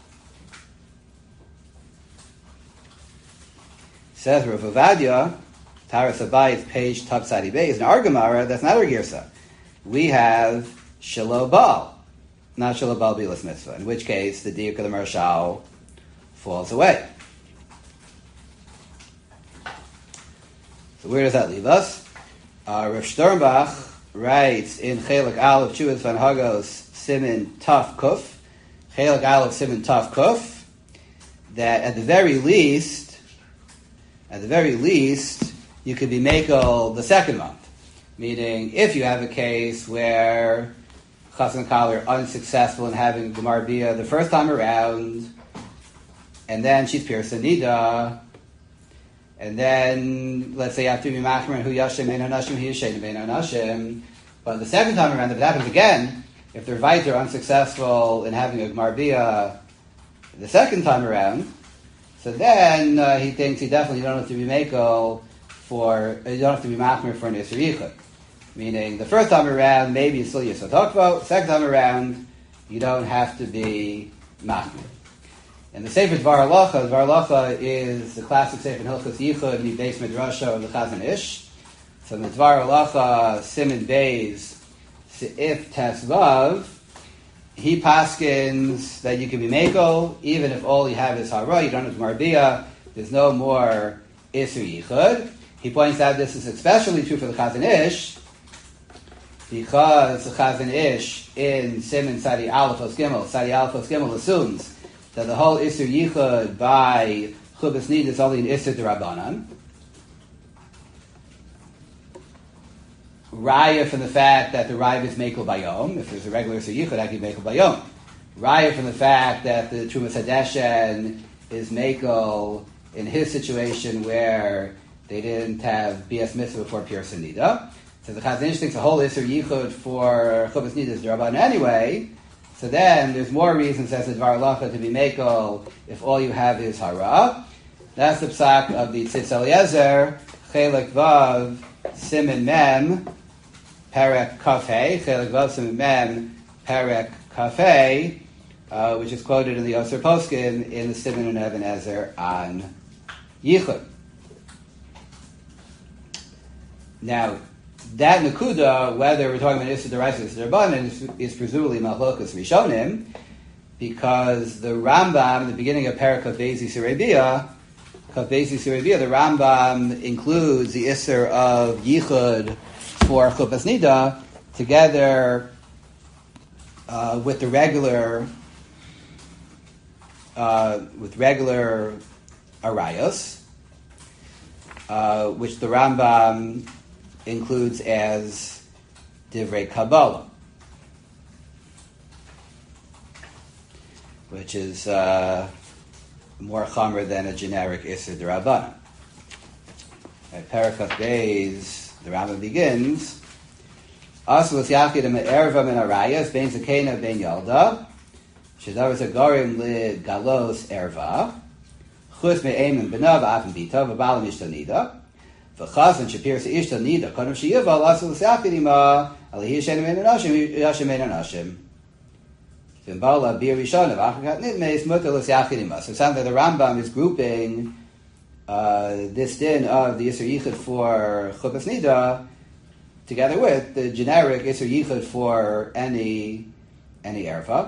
Speaker 1: Says Rav Ovadia, Taras Abayit, page Tapsadi Beis. In our Gemara, that's not our Girsa. We have Shelo Baal, not Shelo Baal Bilas Mitzvah, in which case the Diuk of the Marshal falls away. So where does that leave us? Uh, Rav Sternbach writes in Chelik Aleph Chuvas Van Hagos Simin Taf Kuf, Chelik Aleph Simin Taf Kuf, that at the very least, at the very least, you could be makel the second month. Meaning, if you have a case where Chas and Kal are unsuccessful in having Gemar Bia the first time around, and then she's pierced a nida, and then, let's say, you have to be machmer Hu Yashem Eino Nashim Hu Yashem Eino Nashim, but the second time around, if it happens again, if they're Viter unsuccessful in having a Gemar Bia the second time around, so then uh, he thinks he definitely don't have to be makel for, you don't have to be machmer for an Isser Yichud. Meaning, the first time around, maybe it's still Yisod Hokvo. Second time around, you don't have to be machmer. And the Sefer Dvar Halacha, Dvar Halacha is the classic Sefer in Hilchos Yichud, the Beis Midrasha of the Chazon Ish. So in the Dvar Halacha, Siman Beis, Seif Tes Vav, he paskins that you can be makel, even if all you have is hara, you don't have Gemar Bia, there's no more Isser Yichud. He points out this is especially true for the Chazon Ish, because the Chazon Ish in Siman Sadi Aleph Os Gimel, Sadi Aleph Os Gimel assumes that the whole Isser Yichud by Chubas Nid is only an Isser D'Rabbanan. Raya from the fact that the Raya is Mekel Bayom. If there's a regular Isser Yichud, I can Mekel Bayom. Raya from the fact that the Trumas Hadeshen is Mekel in his situation where they didn't have B S Mitzvah before Pierce and Nida. So the Chazon Ish thinks the whole Isser Yichud for Chubas Nid is D'Rabbanan anyway. So then there's more reasons as a Dvar Halacha to be Mekel if all you have is Hara. That's the psak of the Tzitz Eliezer, Chelik Vav, Siman Mem, Perek Kafei, Chelik Vav, Siman Mem, Perek Kafei, uh, which is quoted in the Yosser Poskin in the Siman and Even Ezer on Yichud. now, that Nakuda, whether we're talking about Issa Deraisa or Issa Derabanan, is, is presumably Machlokas Rishonim, because the Rambam, the beginning of Parakah Bezi Sirebia, Bezi Sirebia, the Rambam includes the Isser of Yichud for Chupas Nida together uh, with the regular uh, with regular arayos, uh, which the Rambam includes as Divrei Kabbalah, which is uh, more chamer than a generic Isser D'Rabbanan. At Parakah Beis, the Rambam begins, Asus Yachid Erva Min Arayas, Ben Zakena Ben Yalda, Shedavar Zagorim Lid Galos Erva, Chus Me'em and Benav Afin Bita, V'Balam Ishtanida, V'Chazan Shapir Se'ishta Nida, Kodem Sheyiva, Asus Yachid Ima, Alihi Shem Men Anashim, Yashem Men Anashim. So it sounds like the Rambam is grouping uh, this din of the Isser Yichud for Chupas Nida together with the generic Isser Yichud for any any erva.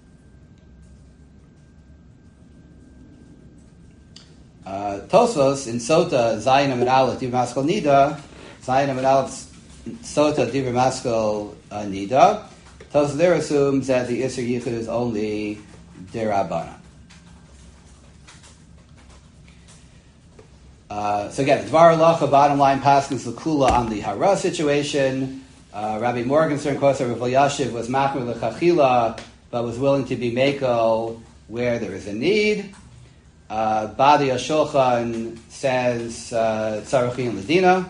Speaker 1: Uh, Tosfos in Sota Zayin Amid Aleph Divrei Maskal Nida, Zayin Amid Aleph Sota Divrei Maskal uh, Nida. Tosfos there assumes that the Isser Yichud is only D'Rabbanan. Uh, so again, Dvar Halacha, bottom line, Paskins L'Kula on the Hara situation. Uh, Rabbi Morgenstern, Kosa Rav Yashiv, was Machmer L'Chachila, but was willing to be Meko where there is a need. Uh, Badi HaShulchan says Tzarech in Ladina.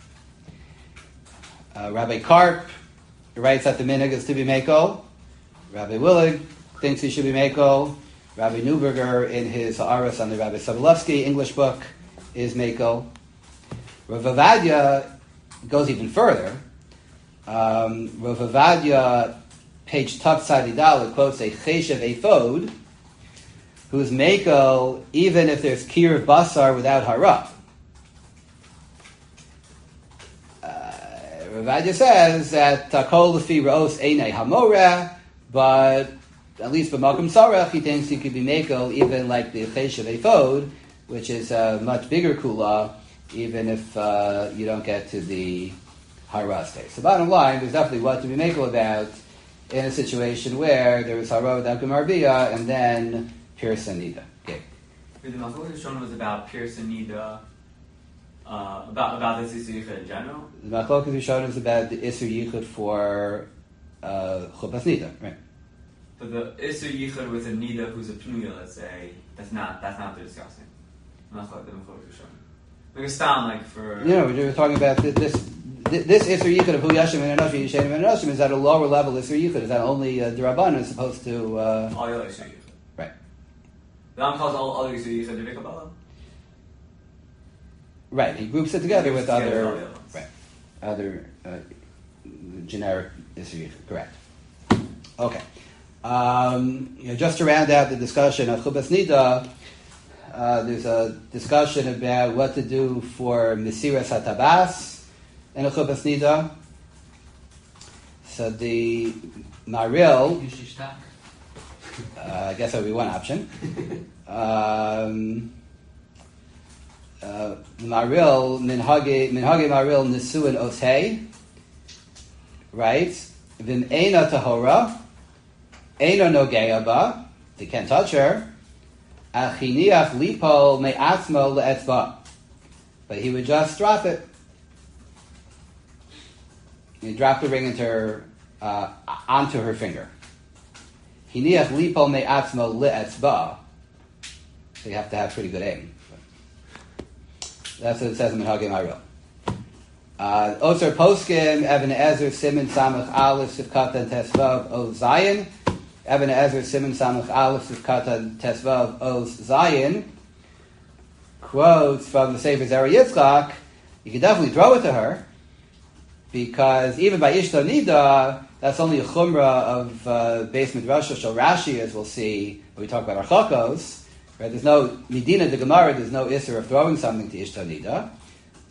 Speaker 1: Uh, Rabbi Karp writes that the minhag is to be Meko. Rabbi Willig thinks he should be Meko. Rabbi Neuberger, in his Ha'aras on the Rabbi Sobolevsky English book, is Meko. Rav Avadia goes even further. Um, Rav Avadia, page Tav Tzadidal, quotes a Cheshev Ephod, who's Meko even if there's Kir Basar without Hara. Ravadia says that Takol Lefi Raos Einei Hamoreh, but at least for Malcolm Sarach, he thinks he could be Meko even like the Cheshev Ephod, which is a much bigger kula, even if uh, you don't get to the Hara stage. So bottom line, there's definitely what to be Meko about in a situation where there was Hara without Gemarbia and then Pirsa Nida. Okay.
Speaker 4: The Machlokes Rishonim was about Pirsa Nida. Uh, about about the Isser Yichud in general?
Speaker 1: The Machlokes Rishonim is about the Isser Yichud for uh, Chupas Nida, right?
Speaker 4: But the Isser Yichud with a Nida who's a Pnuya, let's say, that's not that's not what they're discussing. Machlokes the Machlokes Rishonim. Like a stam, like for
Speaker 1: you know, we were talking about this this, this Isser Yichud of Hu Yashim and Anoshim Yishenim and Anoshim is at a lower level Isser Yichud. Is that only uh, D'Rabbanan as opposed to uh,
Speaker 4: all the other Isser Yichud?
Speaker 1: Right.
Speaker 4: The Ram calls all other Isser Yichud Divrei Kabbalah.
Speaker 1: Right, he groups it together with
Speaker 4: together
Speaker 1: other, right, other uh, generic Isser Yichud. Correct. Okay. Um, you know, just to round out the discussion of Chupas Nida, uh, there's a discussion about what to do for Mesiras HaTabas in a Chupas Nida. So the Maril, uh, I guess that would be one option. Um, Uh, Maril, Minhage, Minhage Maril Nisuin Otei, right? Vim Eina Tahora, Eina Nogeaba, they can't touch her. Achiniach Lipo Me'atzmo Le'etzba. But he would just drop it. He dropped the ring into her, uh, onto her finger. Hiniach Lipo Me'atzmo Le'etzba. So you have to have pretty good aim. That's what it says in Minhagei Maril. Ozer Poskim, Eben Ezer, Simon Samach Aleph, Sivkatan Tesvav, Oz Zayin. Eben Ezer, Simon Samach Aleph, Sivkatan Tesvav, Oz Zayin. Quotes from the Sefer Zera Yitzchak. You can definitely throw it to her, because even by Ishto Nida, that's only a chumrah of uh, Beis Midrash Shel Rashi, as we'll see when we talk about Archokos. Right? There's no Medina de Gemara, there's no Isser of throwing something to Ishto Nida.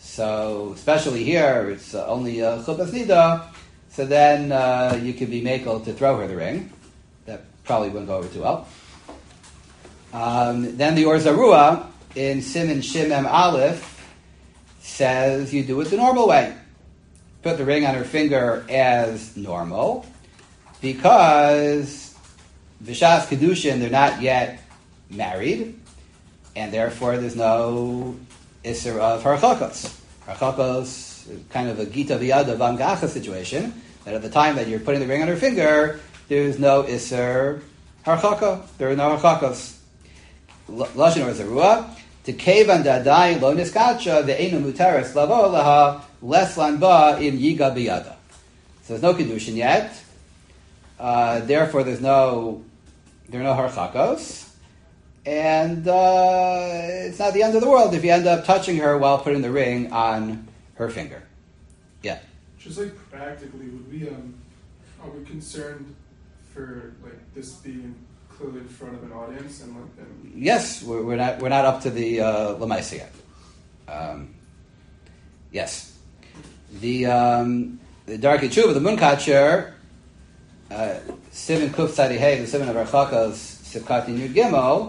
Speaker 1: So, especially here, it's uh, only a chuppah nida. So then uh, you could be makel to throw her the ring. That probably wouldn't go over too well. Um, then the Or Zarua in Siman Shimem Aleph says you do it the normal way. Put the ring on her finger as normal, because Vishas Kedushin, they're not yet married, and therefore there's no Isser of Harchakos. Harchakos is kind of a Gita V'yada Vamgacha situation, that at the time that you're putting the ring on her finger, there's no Isser Harchaka, there are no Harchakos. Lashon Or Zarua, to Kevan Dadai Lo Niskacha Ve'enu Mutaris Lavo Laha Leslan Ba Im Yiga Biyada. So there's no Kedushin yet, uh, therefore there's no there are no Harchakos, and uh, it's not the end of the world if you end up touching her while putting the ring on her finger. Yeah.
Speaker 2: Just like practically, would we um, are we concerned for like this being clearly in front of an audience and like them?
Speaker 1: Yes, we're, we're not we're not up to the uh, Lamaisa yet. Um, yes, the um, the Darkei Tshuva, the Munkacher, uh, Sivan Kuf Tzadi Hey, the Sivan of Archakos Sivkati Nud Gimel,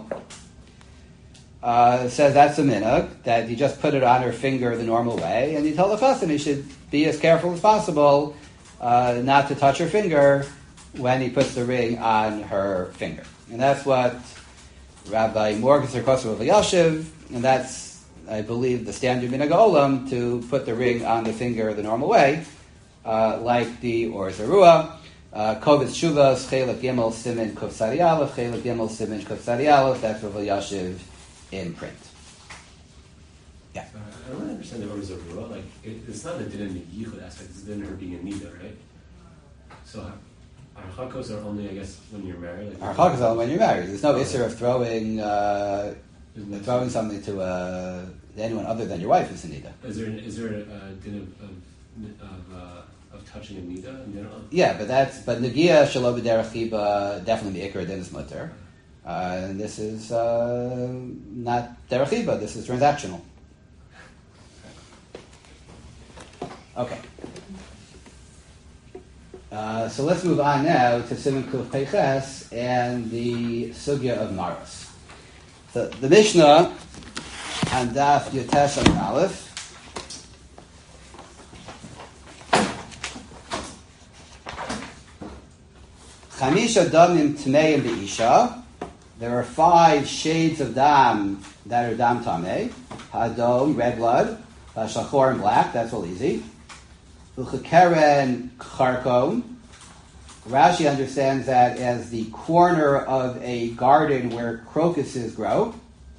Speaker 1: uh, says that's a minhag, that you just put it on her finger the normal way, and you tell the chassan he should be as careful as possible uh, not to touch her finger when he puts the ring on her finger. And that's what Rabbi Morgenstern Kosovo Yashiv, and that's, I believe, the standard minhag olam, to put the ring on the finger the normal way, uh, like the Or Zarua. Kovitz Shuvas, Chelak Gimel, Siman Kuf Tzadi Aleph, Chelak Gimel, Siman Kuf Tzadi Aleph, that's Rav Yashiv in print. Yeah.
Speaker 5: Uh, I don't really understand the Or Zarua. Like, it, it's not the din in the yichud aspect, it's the din her being a nida, right? So, Harchakos are only, I guess, when you're married. Like,
Speaker 1: Harchakos are when you're married. There's no isser of throwing uh,
Speaker 5: Isn't
Speaker 1: throwing something to uh, anyone other than your wife is a nida.
Speaker 5: Is there is there a din of of, of, uh, of touching a nida in general?
Speaker 1: Yeah, but that's but negia shelo b'derech chiba, definitely the ikar din is mutter, uh, and this is uh, not derech chiba. This is transactional. Okay. Uh, so let's move on now to Siman Kuf Peiches and the sugya of maros. So the Mishnah on Daf Yotes and Aleph. Chamisha damim tmeim beisha. There are five shades of dam that are dam tamei. Hadom, red blood. Shachor, and black. That's all easy. Uchekeren charkom. Rashi understands that as the corner of a garden where crocuses grow.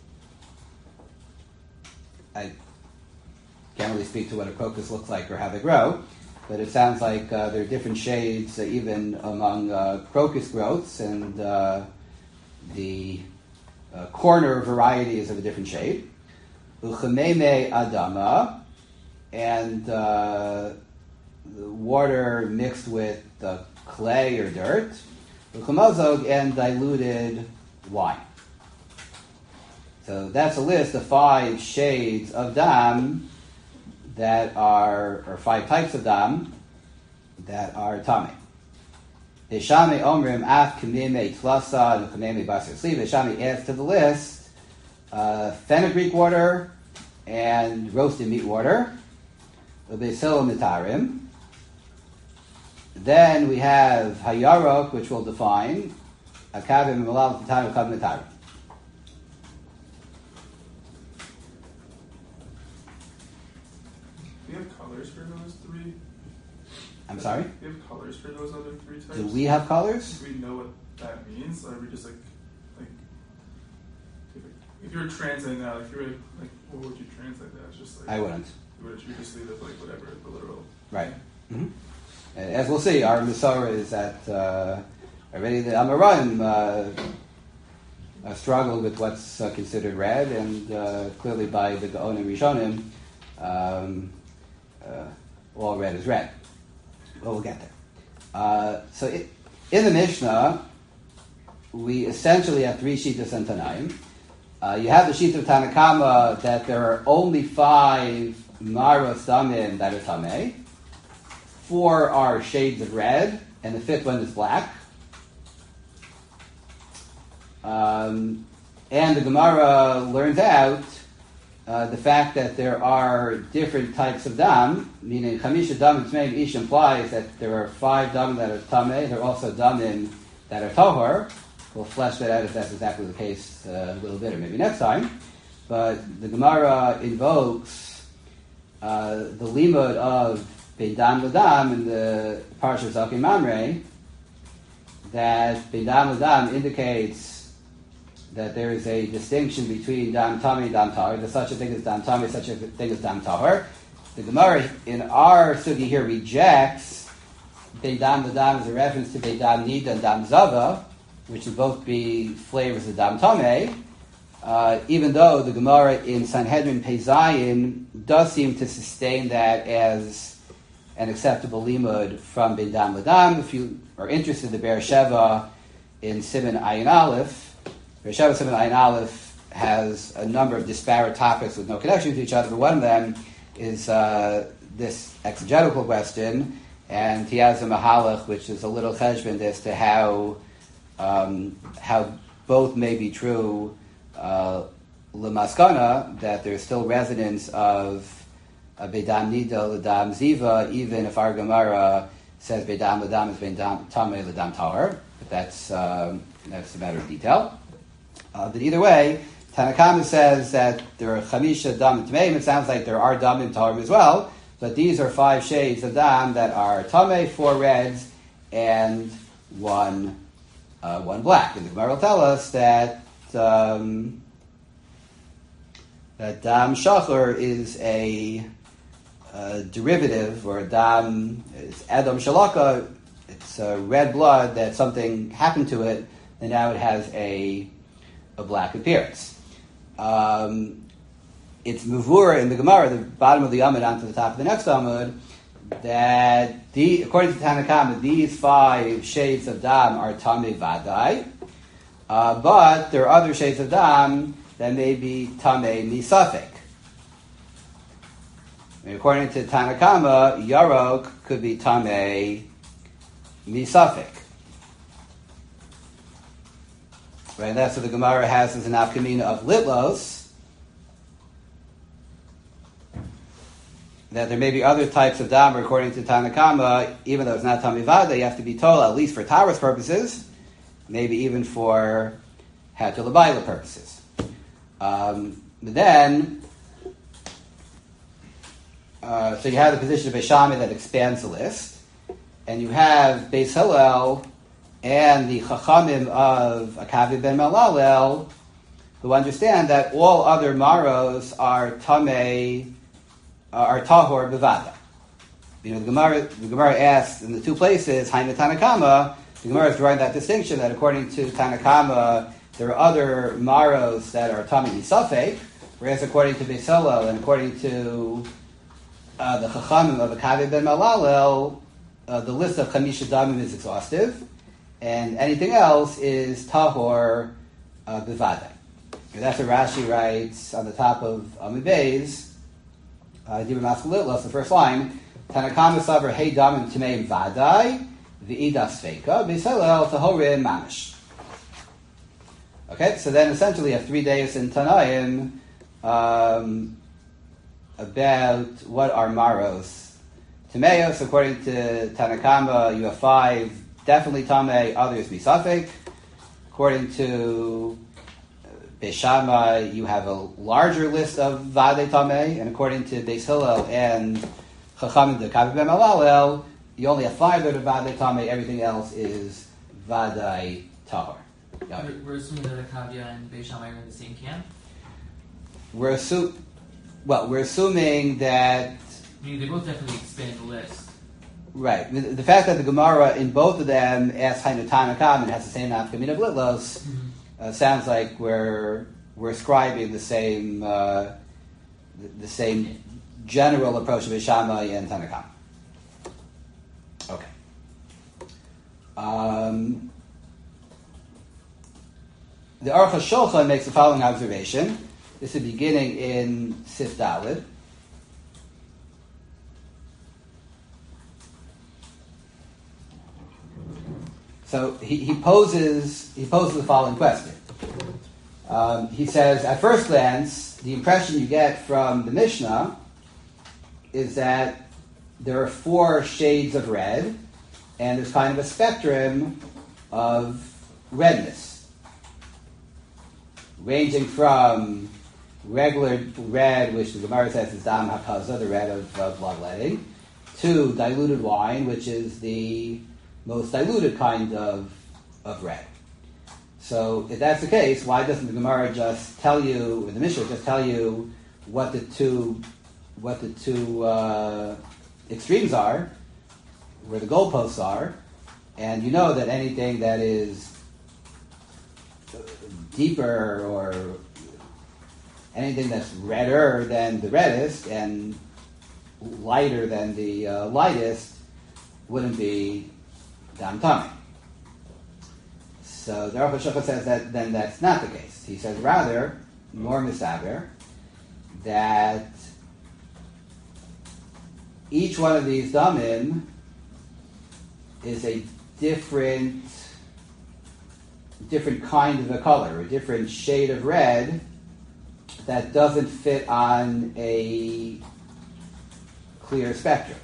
Speaker 1: I can't really speak to what a crocus looks like or how they grow, but it sounds like uh, there are different shades uh, even among uh, crocus growths, and uh, the uh, corner variety is of a different shade. Uchememe adama, and uh, the water mixed with uh, clay or dirt. Uchemazog, and diluted wine. So that's a list of five shades of dam that are, or five types of dam that are tamei. Eshami omrim af kamime tlasa and kamime basar sleeve. Eshami adds to the list uh, fenugreek water and roasted meat water. Ubesil mitarim. Then we have hayarok, which we'll define. Akavim malal tatarim kav mitarim.
Speaker 2: Do you have colors for those three?
Speaker 1: I'm sorry?
Speaker 2: Do you have colors for those other three types?
Speaker 1: Do we have colors?
Speaker 2: Do we know what that means? Or are we just like, like, if, if you were translating that, like, if you were like, what would you translate that? It's just like,
Speaker 1: I wouldn't.
Speaker 2: would you just leave it like whatever, the literal?
Speaker 1: Right. Mm-hmm. As we'll see, our Masorah is that uh, already the Amoraim uh, uh, struggle with what's uh, considered red, and uh, clearly by the Gaonim Rishonim, um, uh, all red is red. Well, we'll get there. Uh, so it, in the Mishnah, we essentially have three Shittas and Tanaim. Uh, you have the Shittas of Tanakama that there are only five maros damim that are tamei. Four are shades of red, and the fifth one is black. Um, and the Gemara learns out uh, the fact that there are different types of dam, meaning chamisha dam tmeim ish implies that there are five dam that are tamei. There are also damim that are tahor. We'll flesh that out if that's exactly the case uh, a little bit, or maybe next time. But the Gemara invokes uh, the limud of Bein Dam L'Dam in the Parsha of Zakim Mamre, that Bein Dam L'Dam indicates that there is a distinction between Dam Tami and Dam Tahor. There's such a thing as Dam Tami, such a thing as Dam Tahor. The Gemara in our sugi here rejects Bein Dam L'Dam as a reference to Bein Dam Nida and Dam Zava, which would both be flavors of Dam Tameh, uh, even though the Gemara in Sanhedrin Pezayin does seem to sustain that as an acceptable limud from Bein Dam L'Dam. If you are interested in the Be'er Sheva in Siman Ayin Aleph, Be'er Sheva Siman Ayin Aleph has a number of disparate topics with no connection to each other, but one of them is uh, this exegetical question, and he has a mahalach, which is a little cheshbon as to how Um, how both may be true uh, l'maskana, that there's still resonance of uh, Beidam Nida, L'Dam Ziva, even if our Gemara says Beidam L'Dam is Beidam Tameh L'Dam Tahor. But that's, um, that's a matter of detail. Uh, but either way, Tanakama says that there are Chamisha Dam Tmeim. It sounds like there are Dam in Tahor as well, but these are five shades of Dam that are Tameh, four reds, and one Uh, one black. And the Gemara will tell us that um, that Dam Shachar is a, a derivative, or Dam is Adam Shalaka. It's a red blood that something happened to it, and now it has a a black appearance. Um, it's Mavur in the Gemara, the bottom of the Amud onto the top of the next Amud, that the, according to Tanakama, these five shades of Dam are Tamei Vadai, uh, but there are other shades of Dam that may be Tamei Misafek. And according to Tanakama, Yarok could be Tamei Misafek. Right, and that's what the Gemara has as an afkamina of Litlos, that there may be other types of dam, according to Tanakama, even though it's not Tamivada, you have to be told, at least for Taurus purposes, maybe even for Hatulabaila purposes. Um, but then, uh, so you have the position of Beis Shammai that expands the list, and you have Beis Hillel and the Chachamim of Akavi ben Malalel, who understand that all other maros are Tamei, are tahor bevada. You know, the Gemara, the Gemara asks in the two places, Haina Tanakama, the Gemara is drawing that distinction that according to Tanakama, there are other maros that are Tami Misafek, whereas according to Beis Hillel and according to uh, the Chachamim of Akavi ben Malalel, uh, the list of Chamisha Damim is exhaustive, and anything else is tahor uh, bevada. And that's what Rashi writes on the top of Amud Beis, Uh, the first line, Tanakama Savar Hey Damim Tmeim Vadai, V'idas Feika, Beis Hillel Tahorim Mamish. Okay, so then essentially you have three days in Tanaim um, about what are maros. Tameos, according to Tanakama, you have five, definitely Tamei, others Misafek. According to Beis Shammai, you have a larger list of Vadei Tamei, and according to Beis Hillel and Chachamim de Kavi ben Malalel, you only have five that are Vadei Tamei, everything else is Vadei Tahor.
Speaker 3: We're, we're assuming that Akavia and Beis Shammai are in the same camp?
Speaker 1: We're assu- well, we're assuming that...
Speaker 3: I mean, they both definitely expand the list.
Speaker 1: Right. The, the fact that the Gemara in both of them asks Hainu Tanakam and has the same nafkamina of Litlos, mm-hmm. Uh, sounds like we're we're ascribing the same uh, the, the same general approach of Beis Shammai and Tanakam. Okay. Um, the Aruch HaShulchan makes the following observation. This is beginning in Sif Daled. So he, he poses he poses the following question. Um, he says, at first glance, the impression you get from the Mishnah is that there are four shades of red, and there's kind of a spectrum of redness, ranging from regular red, which the Gemara says is dam hakaza, the red of uh, bloodletting, to diluted wine, which is the most diluted kind of, of red. So if that's the case, why doesn't the Gemara just tell you, or the Mishnah just tell you what the two what the two uh, extremes are, where the goalposts are, and you know that anything that is deeper or anything that's redder than the reddest and lighter than the uh, lightest wouldn't be dam tamei. So the Rav Shachar says that then that's not the case. He says rather, more misaber, that each one of these damim is a different different kind of a color, a different shade of red that doesn't fit on a clear spectrum,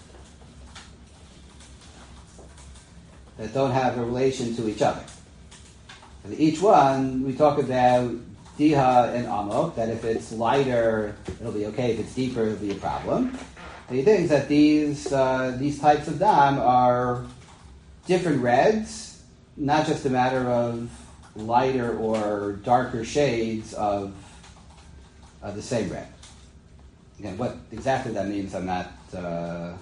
Speaker 1: that don't have a relation to each other. And each one, we talk about diha and amok, that if it's lighter, it'll be okay. If it's deeper, it'll be a problem. And he thinks that these uh, these types of dam are different reds, not just a matter of lighter or darker shades of, of the same red. Again, what exactly that means, I'm not, uh,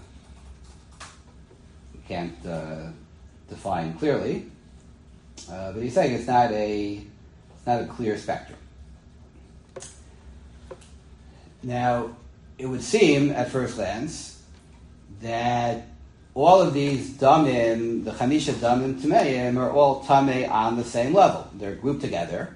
Speaker 1: can't uh, define clearly. Uh, but he's saying it's not a it's not a clear spectrum. Now, it would seem at first glance that all of these damim, the chamisha damim tameim, are all tamei on the same level. They're grouped together.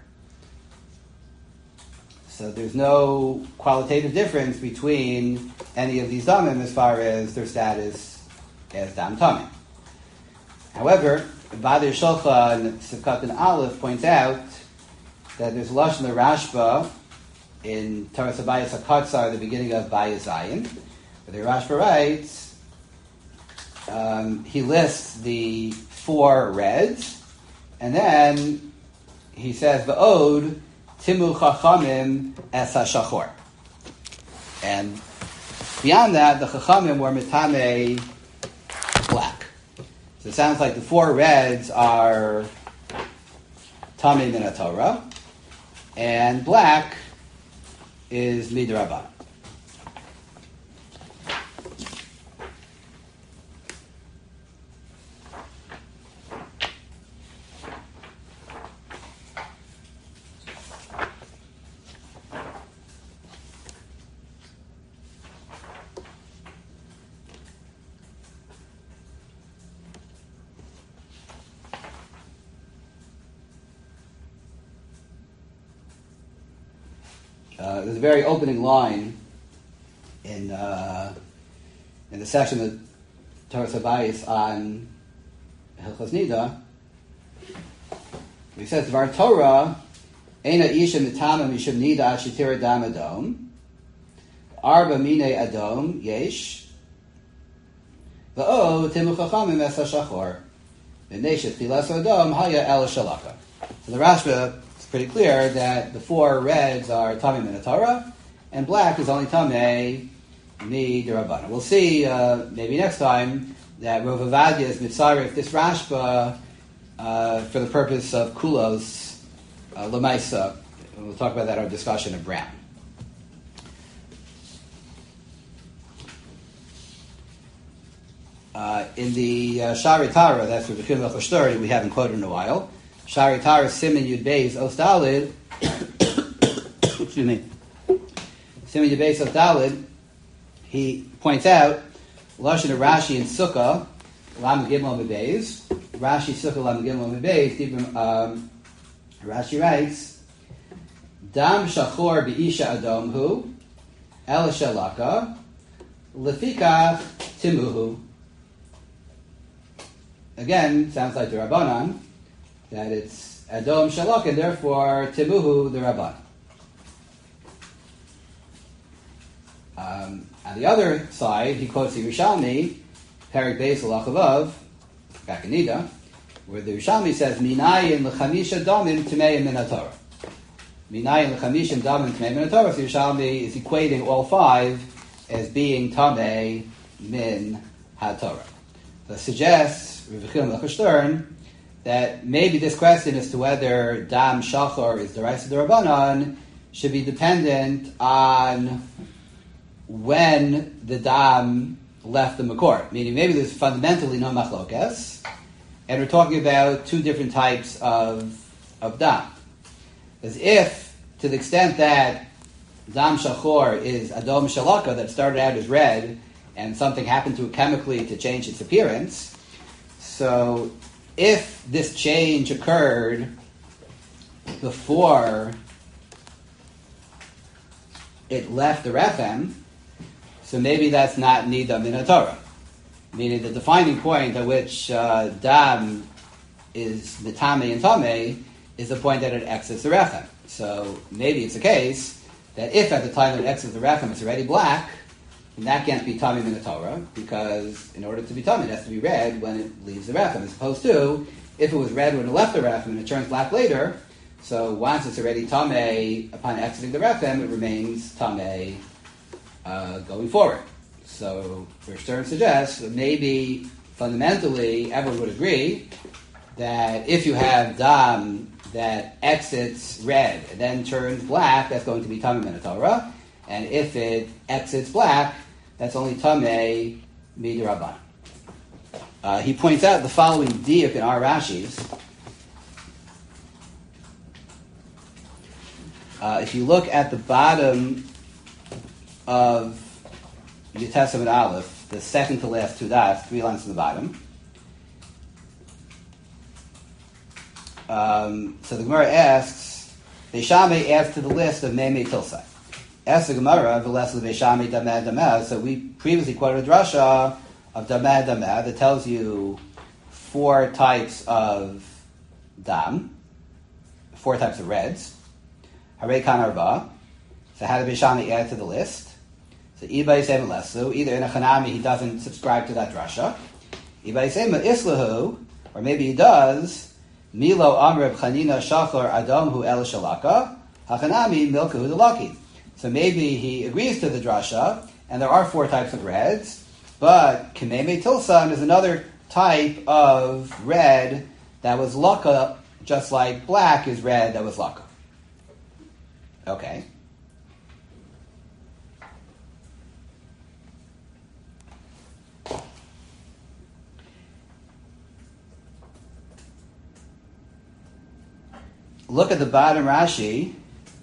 Speaker 1: So there's no qualitative difference between any of these damim as far as their status as dam tamei. However, Badir Shulchan Sivkat and Aleph points out that there's Lashon Rashba in Taras Abayas HaKatzar, the beginning of Bayis Zayin, where the Rashba writes, um, he lists the four reds, and then he says, V'od Timu Chachamim Es HaShachor. And beyond that, the Chachamim were Mitamei black. So it sounds like the four reds are Tamei Min Torah, and black is Midrabanan. Uh, there's a very opening line in uh, in the section of Torah Sabayis on Hilchos Nida. He says, "Var Torah Eina Isha Mitama Mishum Nida Shitira Dam Adom Arba Mine Adom Yesh Va'o Timu Chachamim Es HaShachor V'Neshet Chilas Adom Haya El Shalaka." So the Rashba, it's pretty clear that the four reds are Tamei Min Torah, and black is only Tamei Mi D'Rabbanan. We'll see uh, maybe next time that Rav Ovadia is mitzaref this Rashba uh, for the purpose of Kulos uh, Lamaisa. We'll talk about that in our discussion of Brown. Uh, in the uh, Shari Tara, that's for the Film of Shturi, we haven't quoted in a while. Shari Tara Siman Yud Beis Os Dalid. Excuse me. Siman Yud Beis Os Dalid. He points out Lashon of Rashi and Sukkah Lam Gimel Beis. Rashi Sukkah Lam Gimel Beis. Um, Rashi writes, Dam Shachor Beisha Adom Hu El Shalaka Lefikach Timuhu. again, sounds like the Rabbanan, that it's Adom Shalok, and therefore Timuhu the Rabban. Um, on the other side, he quotes the Rishalmi, Perik Beis Lachavav, back in Nida, where the Rishalmi says, Minayin l'chamisha domim tmeim min haTorah. Minayin l'chamisha domim tmeim min haTorah. So the Rishalmi is equating all five as being tamei min haTorah. So it suggests, Rav Yechiel Melech Stern, that maybe this question as to whether dam shachor is the rice of the Rabbanan should be dependent on when the dam left the makor. Meaning maybe there's fundamentally no machlokes, and we're talking about two different types of of dam. As if, to the extent that dam shachor is adom shalaka, that started out as red, and something happened to it chemically to change its appearance, so if this change occurred before it left the rechem, so maybe that's not nida min haTorah. Meaning the defining point at which uh, dam is mitame and tame is the point that it exits the rechem. So maybe it's a case that if at the time that it exits the rechem it's already black, then that can't be tame min haTorah, because in order to be tame it has to be red when it leaves the rechem, as opposed to if it was red when it left the rechem and it turns black later. So once it's already tame upon exiting the rechem, it remains tame uh, going forward. So Rav Stern suggests that maybe fundamentally everyone would agree that if you have dam that exits red and then turns black, that's going to be tamei min haTorah, and if it exits black, that's only tamei midrabanan. Uh, he points out the following diuk in our Rashis. Uh, if you look at the bottom of Yud Aleph, the second to last two dots, three lines to the bottom. Um, so the Gemara asks, Beishame adds to the list of Meimei Tilsai. Asks the Gemara, V'les Beishame Dameh Dameh. So we previously quoted a drasha of Dameh Dameh that tells you four types of dam, four types of reds. Harei Kan Arba. So how did Beishame add to the list? So Ibai Sema Lesu, either in a Chanami he doesn't subscribe to that drasha. Ibai Sema Islahu, or maybe he does, Milo Amreb Chanina Shachor Adamhu El Shalaka, Hachanami Milkahu Delaki. So maybe he agrees to the drasha, and there are four types of reds, but Kimeme Tilsan is another type of red that was laka, just like black is red that was laka. Okay. Look at the bottom Rashi.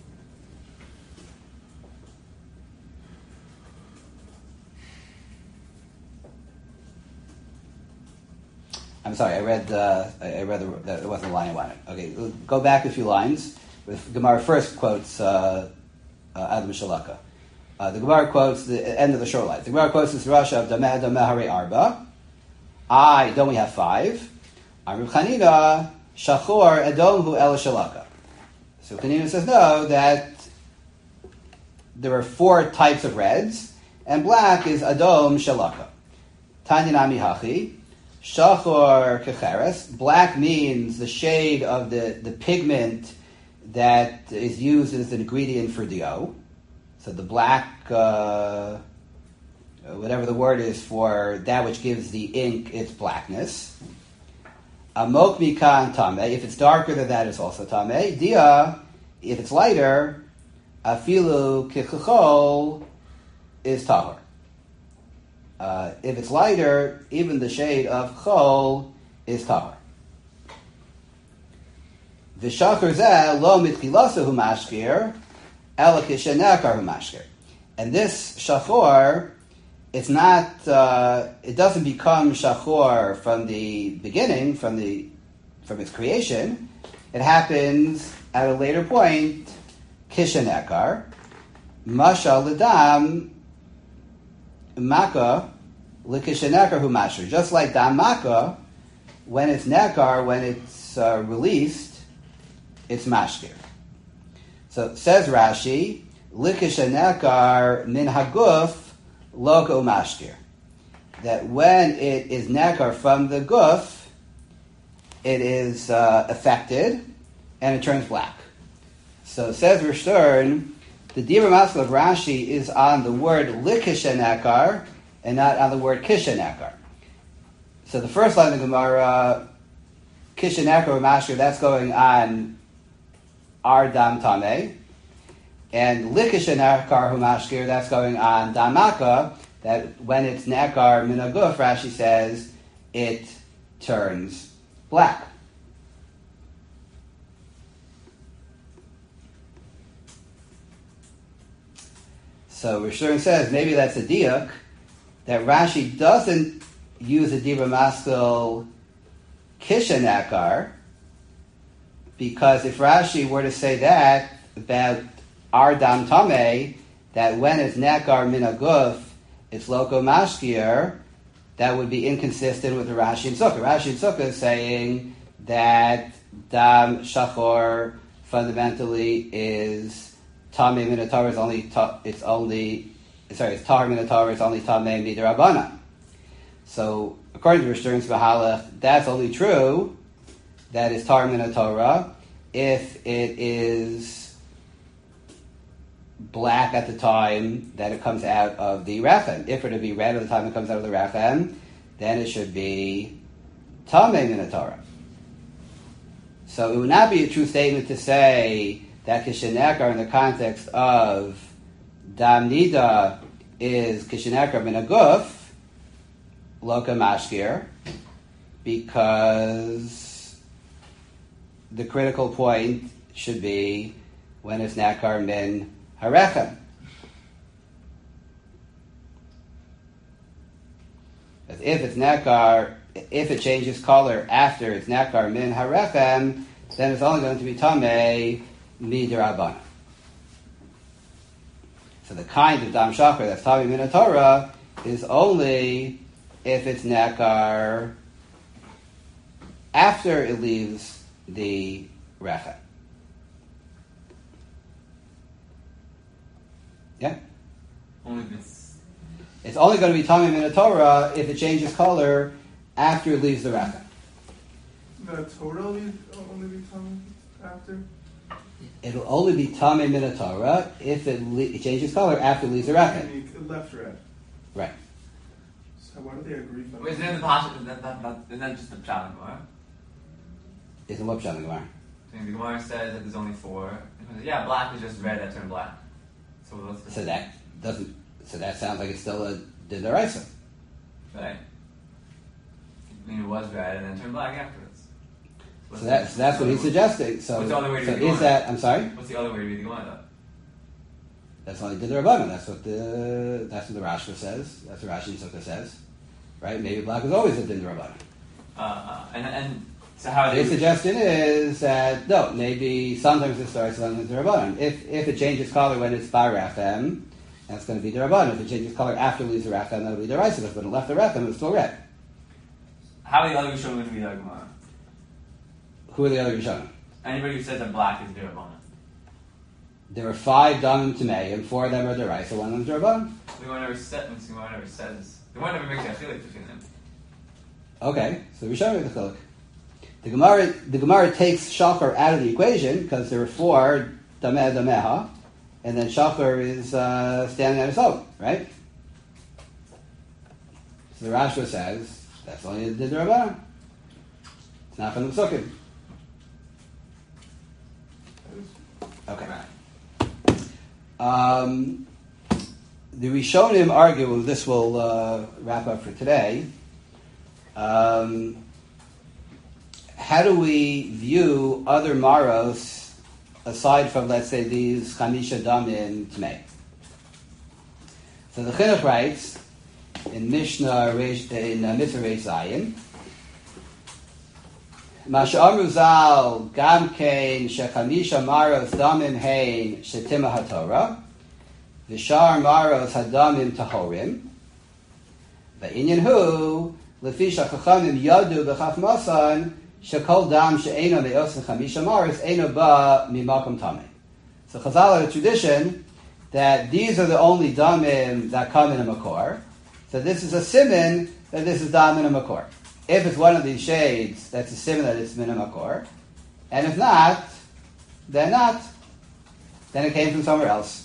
Speaker 1: I'm sorry, I read. Uh, I read the, that it wasn't the line I wanted. Okay, go back a few lines. With Gemara first quotes uh, uh, Adam Shalaka. Uh, the Gemara quotes the end of the short line. The Gemara quotes this Rasha of Dameh Dameh Harei Arba. I don't we have five? Amr Chanina. Shachor Edomhu El Shalaka. So Kanina says no, that there are four types of reds, and black is Adom Shalaka. Tanya Nami Hachi. Shachor Kecheres. Black means the shade of the, the pigment that is used as an ingredient for dio. So the black, uh, whatever the word is for that which gives the ink its blackness. Amok mikan tameh. If it's darker than that, it's also tameh. Dia, if it's lighter, afilu kichol is tahor. Uh, if it's lighter, even the shade of chol is tahor. V'shachar zeh lo mitchilasa hu mashkir, ela kishenekar hu mashkir. And this shachor, it's not. Uh, it doesn't become shachor from the beginning, from the from its creation. It happens at a later point. Kishenekar, mashal ledam, maka, lekishenekar hu mashir. Just like dam maka, when it's nekar, when it's uh, released, it's mashkir. So says Rashi, likish nekar min haguf logo mashkir. That when it is nekar from the guf, it is uh, affected and it turns black. So says Rishon, the Dibur Maskil of Rashi is on the word likish nekar and not on the word kisha nekar. So the first line of the Gemara, kisha nekar or mashkir, that's going on ar dam tameh. And likisha nekar hu mashkir, that's going on damaka, that when it's nekar min haguf, Rashi says, it turns black. So Rishon says, maybe that's a diuk, that Rashi doesn't use a Dibur Maskil kisha nekar, because if Rashi were to say that about ar dam tameh, that when it's nekar min haguf, it's loco mashkir, that would be inconsistent with the Rashi and Sukkah. Rashi and Sukkah is saying that dam shachor fundamentally is tameh min haTorah, is only ta, it's only sorry it's tahar min haTorah, it's only tameh midrabanan. So according to Rishon's Mahalach, that's only true that is tahar min haTorah if it is black at the time that it comes out of the Rechem. If it to be red at the time it comes out of the Rechem, then it should be Tameh min haTorah. So it would not be a true statement to say that Kisha nekar in the context of Dam Nida is Kisha nekar min haguf, Loka Mashkir, because the critical point should be when it's Nakar min Harechem. If it's Nakar, if it changes color after it's Nakar min Harechem, then it's only going to be Tameh midrabanan. So the kind of Dam Shachar that's Tameh min haTorah is only if it's Nakar after it leaves the Rechem. Yeah?
Speaker 4: Only if it's
Speaker 1: It's only going to be Tameh min haTorah if it changes color after it leaves the Rechem.
Speaker 2: The Torah only only be coming after?
Speaker 1: It'll only be Tameh min haTorah if it, le- it changes color after it leaves the Rechem.
Speaker 2: And it left red.
Speaker 1: Right.
Speaker 2: So why do they agree? on
Speaker 4: Wait, isn't that the Pasha? That, that, that, isn't that just the Pshat in the Gemara?
Speaker 1: It's a Lop Shalom Gemara.
Speaker 4: I think the Gemara says that there's only four. It says, yeah, black is just red that turned black. So what's the
Speaker 1: So that doesn't. So that sounds like it's still a Didaraisa.
Speaker 4: right? I mean, it was red and then turned black afterwards. What's
Speaker 1: So
Speaker 4: the-
Speaker 1: that's that's what he's suggesting. So,
Speaker 4: What's the other way to
Speaker 1: so
Speaker 4: read the
Speaker 1: is
Speaker 4: Gemara?
Speaker 1: that? I'm sorry.
Speaker 4: What's the other way to read the Gemara though?
Speaker 1: That's only Didarabanan. That's what the that's what the Rashba says. That's what Rashi and Sukkah says. Right? Maybe black was always a Didarabanan.
Speaker 4: Uh, uh, and and so how
Speaker 1: The
Speaker 4: they
Speaker 1: suggestion is that no, maybe sometimes it starts, sometimes it's Didarabanan. If if it changes color when it's by Rafem, that's going to be Didarabanan. If it changes color after it leaves the Rafem, that'll be Diraisa. But when it left the Rafem, it's still red.
Speaker 4: how are the other Rishonim going to read the Gemara?
Speaker 1: Who are the other Rishonim?
Speaker 4: Anybody who says that black is Dirabana.
Speaker 1: There are five Damim Tamei, and four of them are Diraisa, one of them is Dirabanan.
Speaker 4: The Gemara never says. The Gemara never says. The Gemara never makes a chilek between them.
Speaker 1: Okay, so we show you the chiluk. The Gemara, the Gemara takes Shachar out of the equation because there are four Dameh Dameha, and then Shachar is uh, standing on its own, right? So the Rashba says that's only the Dirabanan. It's not from the Sukkim. Okay. Um, the Rishonim argue, and this will uh, wrap up for today. Um, how do we view other maros aside from, let's say, these chamisha damim tmei? So the Chinuch writes in Mishnah Reish- in uh, Mitzvah Reish Zayin, Masha'amru zal gam kein shechamisha maros damim hein shetima haTorah v'shar maros hadamim tahorim v'inyan hu Lefi shachachamim yadu b'chachmasan shekol dam she'eno me'osin chamisha maris eno ba mimakom tameh. So Chazal had a tradition that these are the only damim that come in a makor. So this is a siman that this is dam in a makor. If it's one of these shades, that's a siman that it's min a makor. And if not, then not. Then it came from somewhere else.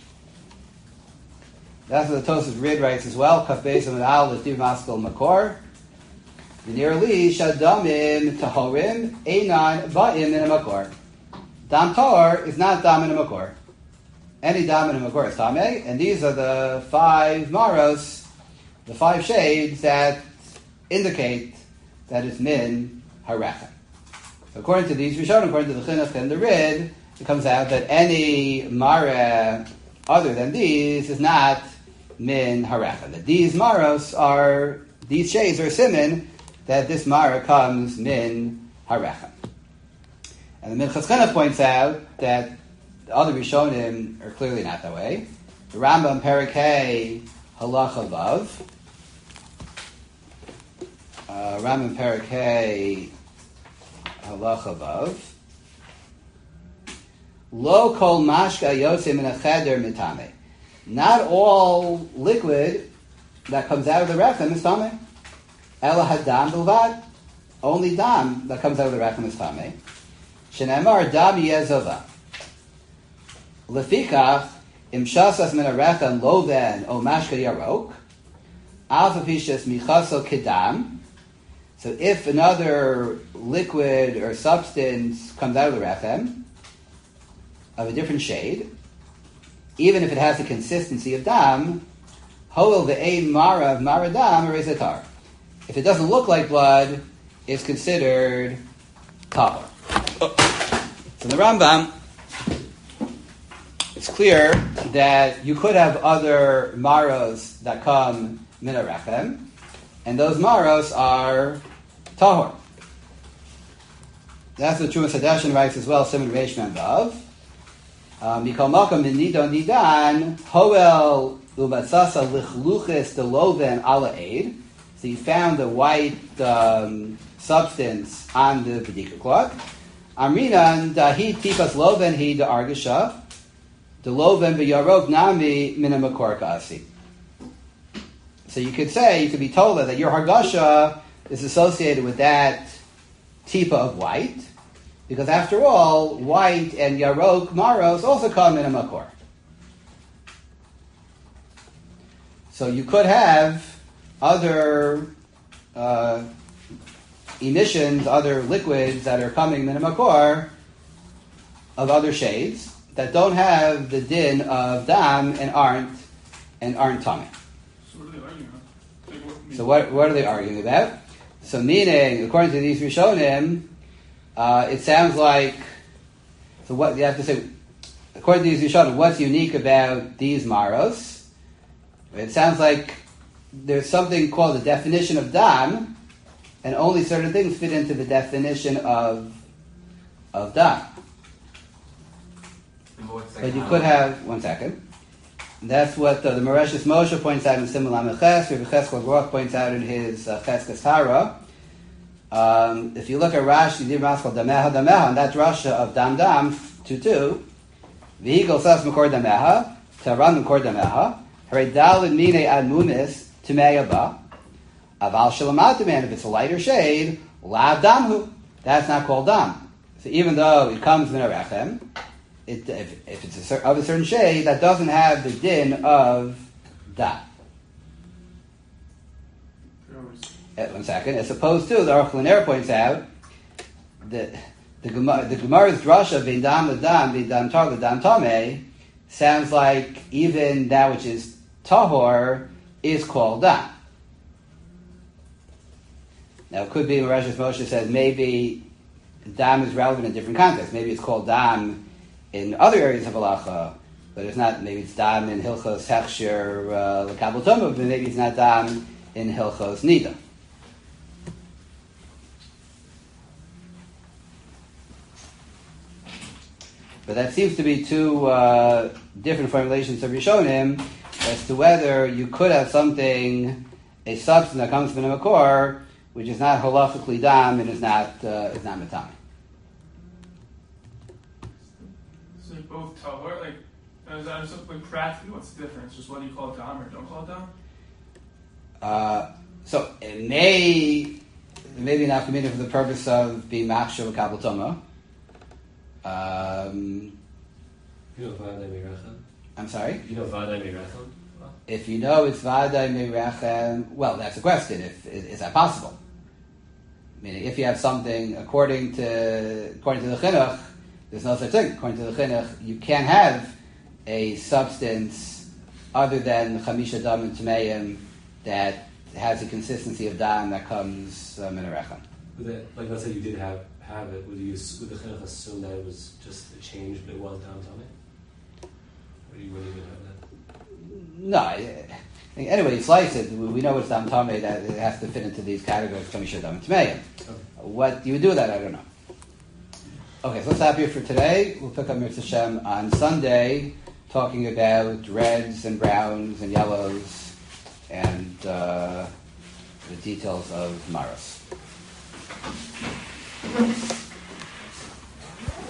Speaker 1: That's what the Tosfos Rid writes as well. Kaf beis amud al l'tiv maskal makor. V'nir li shadamim tahorim einan ba'im in a makor. Dam tahor is not dam in a makor. Any dam in a makor is tameh, and these are the five maros, the five shades that indicate that it's min harachem. So according to these Rishonim, according to the Chinuch and the Rid, it comes out that any mara other than these is not min harachem. That these maros are, these shades are simin, that this mara comes min harachem. And the Minchas Chinuch points out that the other Rishonim are clearly not that way. The Rambam Perikei Halacha Vav, uh, Rambam Perikei Halacha Vav, Lo kol mashka yotzei min acheder mitame. Not all liquid that comes out of the rechem is tameh. Ela hadam bilvad. Only dam that comes out of the rechem is tameh. Shenemar dam yezova. Lefikach im shasas min arechem loven o mashka yarok. Alpha pishas michaso kedam. So if another liquid or substance comes out of the rechem of a different shade, even if it has the consistency of dam, hoel ve'ein mara of mara dam or izatar. If it doesn't look like blood, it's considered tahor. So in the Rambam, it's clear that you could have other maros that come min harachem, and those maros are tahor. That's what Trumas Hadashin writes as well, Simon Reish Mem Vav. Mikol Malcolm in Nidon Nidan, Hoel Umatsasa Lichluches de Loven ala Eid. So you found the white um, substance on the Bedika cloth. Amrinan Dahi Tipas Loven He de Argasha, de Loven V'Yarok Nami Mina Makor Kasi. So you could say, you could be told that your Hargasha is associated with that tipa of white, because after all, white and yarok maros also come in a makor. So you could have other uh, emissions, other liquids that are coming in a makor of other shades that don't have the din of dam and aren't and aren't tummy.
Speaker 2: So what are they arguing about? Like, what,
Speaker 1: So what what are they arguing about? So meaning, according to these Rishonim, uh, it sounds like, so what you have to say, according to these Rishonim, what's unique about these maros? It sounds like there's something called the definition of dam, and only certain things fit into the definition of of dam. But you could have, one second, that's what uh, the Mauritius Moshe points out in Simul Ameches, Rabbi Cheskel Groch points out in his uh, Cheskes Tara. Um, if you look at Rashi, Dir Maskal Dameha Dameha, and that's Rasha of Dam Dam, two two, V'higol Sas Makor Dameha, Taran Makor Dameha, Hare Dalin Mine Ad Mumis, Timei Abba, Aval Shalamat Man, if it's a lighter shade, Lav Damhu, that's not called Dam. So even though it comes Min Arechem, It, if, if it's a cer- of a certain shade, that doesn't have the din of dam. Uh, one second. As opposed to, the Aruch LaNer points out that the Gemara, the Gemara's drasha v'in dam l'dam v'in dam tar l'dam tameh sounds like even that which is tahor is called dam. Now it could be, Rashi Moshe says, maybe dam is relevant in different contexts. Maybe it's called dam in other areas of halacha, but it's not. Maybe it's dam in hilchos hechsher uh, l'kabel tumah, but maybe it's not dam in hilchos nida. But that seems to be two uh, different formulations of Rishonim as to whether you could have something a substance that comes from a makor, which is not halachically dam and is not uh, is not matami.
Speaker 2: So they're both tahor. Like, is that just like practically what's the difference? Just whether you call it dam or don't call it dam?
Speaker 1: Uh, so it may maybe not committed for the purpose of being machshav a kabel toma. Um,
Speaker 5: You know Vadai Meirachem?
Speaker 1: I'm sorry.
Speaker 5: You know Vadai Meirachem?
Speaker 1: If you know it's vaday meirachem, well, that's a question. If is, is that possible? Meaning, if you have something according to according to the chinuch, there's no such thing. According to the chinuch, you can't have a substance other than chamisha dam and tmeim that has a consistency of dam that comes um, in a rechem.
Speaker 5: Would it, like, let's say you did have, have it, would, you, would the chinuch assume that it was just a change, but it was down tummy? Or you wouldn't even have that?
Speaker 1: No, I, I think anyway, you slice it. We we know it's dam tamei that it has to fit into these categories. Chamisha dam and tmeim.
Speaker 5: Okay.
Speaker 1: What you would do with that, I don't know. Okay, so let's stop here for today. We'll pick up Mitzvah Shem on Sunday, talking about reds and browns and yellows and uh, the details of Maros.